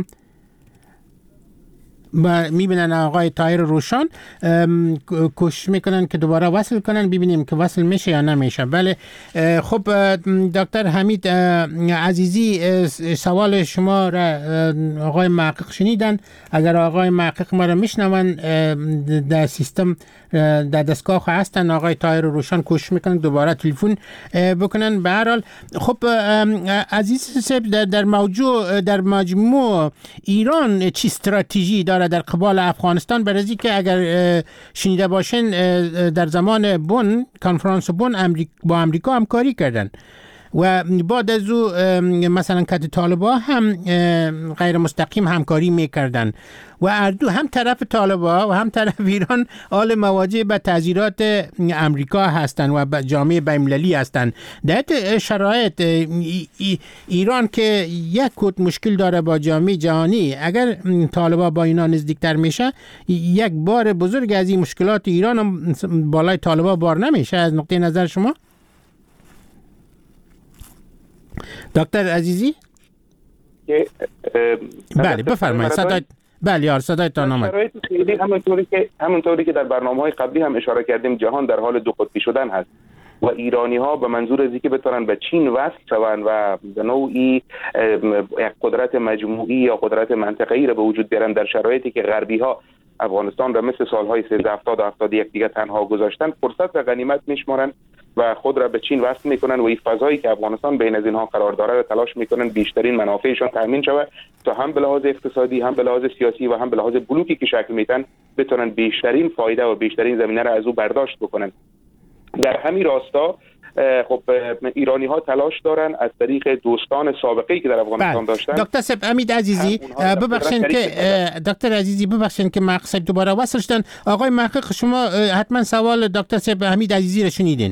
[SPEAKER 4] میبینن آقای طاهر روشان کوشش میکنن که دوباره وصل کنن، ببینیم که وصل میشه یا نمیشه. بله خب دکتر حمید عزیزی، سوال شما را آقای محقق شنیدن. اگر آقای محقق ما را میشنون در سیستم در دستگاه هستن، آقای طاهر روشان کوشش میکنن دوباره تلفن بکنن. به هر حال خب عزیز صاحب، در موضوع در مجموع ایران چی استراتژی داره در قبال افغانستان؟ برای که اگر شنیده باشین در زمان بن، کنفرانس بن امریک با امریکا همکاری کردن و بعد از او مثلا کت طالبا هم غیر مستقیم همکاری میکردن و اردو هم طرف طالبا و هم طرف ایران آل مواجه به تعذیرات امریکا هستند و جامعه بین‌المللی هستند. در شرایط ایران که یک کد مشکل داره با جامعه جهانی، اگر طالبا با اینا نزدیکتر میشه، یک بار بزرگ از این مشکلات ایران هم بالای طالبا بار نمیشه. از نقطه نظر شما دکتر عزیزی؟ بله بفرمایید. صدای بله یار صدایتان آمد.
[SPEAKER 8] همونطوری که همونطوری که در برنامه‌های قبلی هم اشاره کردیم، جهان در حال دو قطبی شدن هست و ایرانی ها به منظور از اینکه بتونن به چین وصل شوند و به نوعی قدرت مجموعی یا قدرت منطقه‌ای را به وجود بیارن در شرایطی که غربی ها افغانستان را مثل سالهای سیزده هفتاد و هفتاد و یک دیگه تنها گذاشتن، فرصت و غنیمت میشمارن و خود را به چین وصل میکنن و این فضایی که افغانستان بین از اینها قرار داره را تلاش میکنن بیشترین منافعشان تامین شود تا هم به لحاظ اقتصادی، هم به لحاظ سیاسی و هم به لحاظ بلوکی که شکل میدن بتونن بیشترین فایده و بیشترین زمینه را از او برداشت بکنن. در همین راستا خب ایرانی ها تلاش دارن از طریق دوستان سابقه‌ای که در افغانستان داشتن.
[SPEAKER 4] دکتر صاحب حمید عزیزی ببخشید که دکتر عزیزی ببخشید که محقق دوباره وصل شدن. آقای محقق شما حتما سوال دکتر صاحب حمید عزیزی را شنیدین.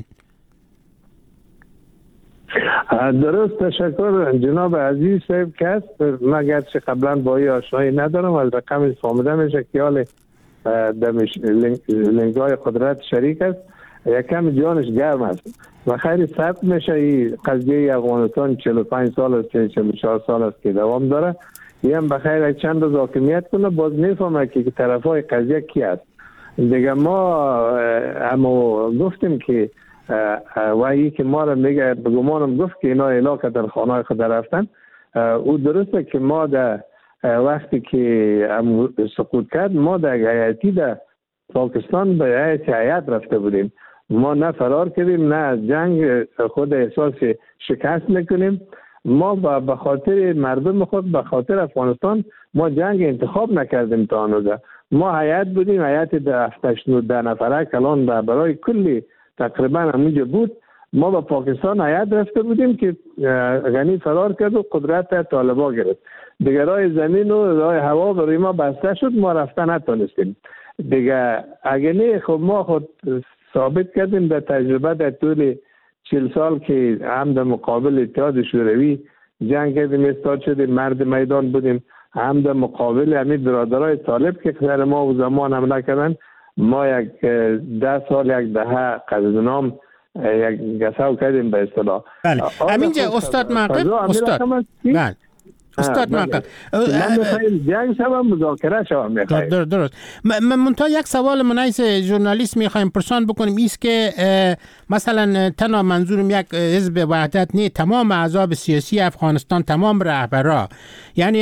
[SPEAKER 11] درست، تشکر جناب عزیز صاحب که هست. مگر چه قبلا با این آشنایی ندارم، ولی رقم فهمیده میشه که حال در لنگای قدرت شریک است، یکم جانش گرم است و خیلی سخت میشه. این قضیه افغانستان چهل و پنج سال است، چهل و چهار سال است که دوام داره. یه هم بخیر چند روز حاکمیت کنه، باز میفهمه که طرفای قضیه کی است دیگه. ما اما گفتیم که و ای که ما را میگه به گمانم گفت که اینا علاقه در خانه خود رفتن، او درسته که ما در وقتی که سقوط کرد ما در هیئتی در پاکستان به هیئت هیئت رفته بودیم. ما نه فرار کردیم نه از جنگ خود احساس شکست میکنیم. ما به خاطر مردم خود، به خاطر افغانستان ما جنگ انتخاب نکردیم تا هنوز. ما هیئت بودیم، هیئت هفتاد و ده نفره کلان برای کلی تقریبا همونجا بود. ما با پاکستان هیئت رفته بودیم که غنی فرار کرد و قدرت طالبا گرفت. دیگه راه زمین و راه هوا برای ما بسته شد، ما رفتن نتونستیم دیگه. اگه نه خب ما خود ثابت کردیم در تجربه در طول چهل سال که هم در مقابل اتحاد شوروی جنگ کردیم، استاد شدیم، مرد میدان بودیم، هم در مقابل همین برادرای طالب که سر ما و زمان حمله کردن. ما یک ده سال یک دهه قصدنام یک گساو کردیم به اصطلاح.
[SPEAKER 4] بله همینجا استاد معقب استاد بله استاد معقب
[SPEAKER 11] من میخوایم جنگ شوم مذاکره شوم میخوایم.
[SPEAKER 4] درست درست. من منتها یک سوال منایس ژورنالیست میخوایم پرسان بکنیم ایست که مثلا تنها منظورم یک حزب وحدت نه، تمام احزاب سیاسی افغانستان، تمام رهبرا، یعنی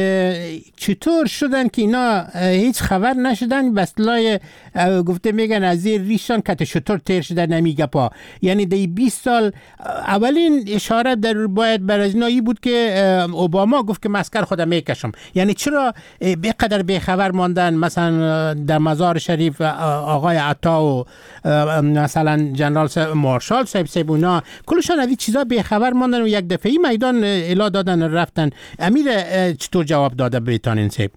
[SPEAKER 4] چطور شدن که اینا هیچ خبر نشدن؟ به اصطلاح گفته میگن از زیر ریشان کت شطور تیر شده نمیگه پا. یعنی در بیست سال اولین اشاره در باید بر از اینایی بود که اوباما گفت که مسکر خودم میکشم. یعنی چرا به قدر بیخبر ماندن؟ مثلا در مزار شریف آقای عطا و مثلا جنرال مارشال صاحب صاحب اونا کلشان از این چیزا بیخبر ماندن و یک دفعی میدان الا دادن رفتن. امیر چطور جواب داده بیتانین صاحب؟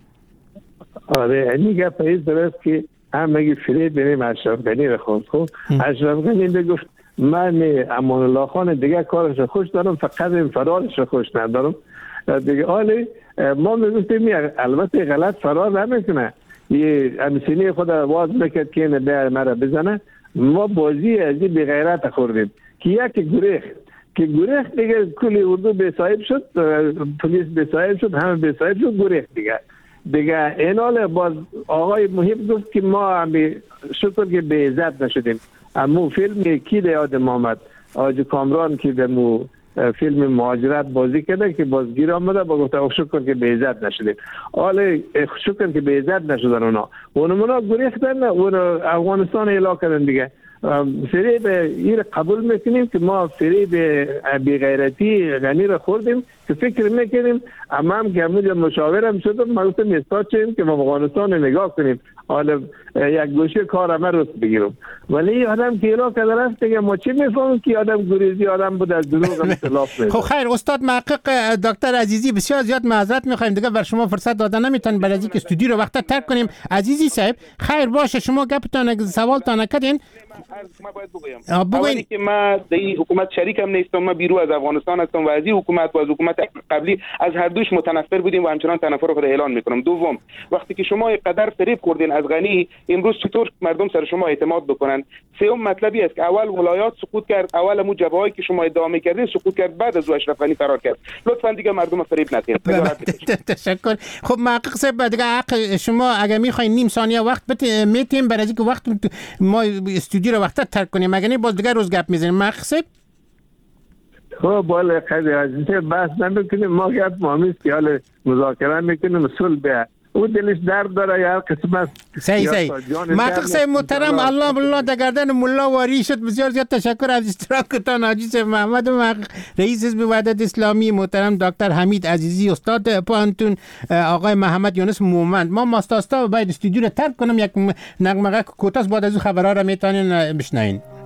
[SPEAKER 11] آره این گپ ایست درست که هم مگه فریب بینیم اشرف غنی رو خود خود اشرف غنی بگفت من امان الله خان دیگه کارش خوش دارم، فقط این فرارش خوش ندارم دیگه. آلی ما میگفتیم البته غلط فرار نمیکنه، یه امسینی خود واز بکرد که اینه بیر مرا بزنه. ما بازی از این بغیرت خوردیم که یک گریخ که گریخ دیگه کلی اردو بسایب شد، پلیس بسایب شد، همه بسایب شد، گریخ دیگه دیگه این حال باز آقای محیب گفت که ما شکر که به عزت نشدیم. امو فیلم کی ده یادم آمد، آج کامران که دمو فیلم مهاجرت بازی کرده که باز گیر آمده با گفته شکر که به عزت نشدیم. حالا شکر که به عزت نشدن اونا اونا گریختن، اونا افغانستان اعلا کردن دیگه. فریب این قبول میکنیم که ما فریب بیغیرتی غنی رو خوردیم که فکر میکنیم اما هم که همونجا مشاورم شدم ما گفتم استاد شدیم که ما افغانستان رو نگاه کنیم، حالا یک گوشه کار همه رست بگیرم. ولی این آدم که ایران کده رفت دیگه ما چی میفهمیم که آدم گریزی آدم بود از دروغ هم اختلاف میده.
[SPEAKER 4] خب خیر استاد محقق دکتر عزیزی بسیار زیاد معذرت میخوایم دیگه بر شما فرصت دادن نمیتونیم برای اینکه استودیو رو وقت ترک کنیم. عزیزی صاحب خیر باشه شما گپتون سوالتون نکردین.
[SPEAKER 8] ما باید بگویم اولی که ما در این حکومت شریکم نیستم، ما بیرو از افغانستان هستم و از این حکومت و از حکومت قبلی از هر دوش متنفر بودیم و همچنان تنفر خود اعلان میکنم. دوم وقتی که شما قدر فریب خوردین از غنی، امروز چطور مردم سر شما اعتماد بکنن؟ سوم مطلبی است که اول ولایات سقوط کرد، اول مو جبهه‌ای که شما ادعا میکردین سقوط کرد، بعد از او اشرف غنی فرار کرد. لطفا دیگه مردم فریب ندین.
[SPEAKER 4] تشکر. خب محقق صاحب دیگه حق شما اگه میخواین نیم ثانیه وقت میتیم برای اینکه وقت ما استودیو رو وقت ترک کنیم، مگه نه باز دیگه روز گپ میزنیم. محقق صاحب
[SPEAKER 11] خب بالا خیلی عزیزه بحث نمیکنیم، ما گپ مامیست که حال مذاکره میکنیم صلح به او دلش درد داره یا قسمت.
[SPEAKER 4] صحیح صحیح. محقق صاحب محترم الله بالله در گردن ملا واری شد. بسیار زیاد تشکر از اشتراکتان حاجی صاحب محمد محقق، رئیس حزب وحدت اسلامی، محترم دکتر حمید عزیزی استاد پانتون، آقای محمد یونس مومند. ما ماستاستا باید استودیو رو ترک کنم، یک نغمه کوتاست بعد از خبرها رو میتونین بشنوین.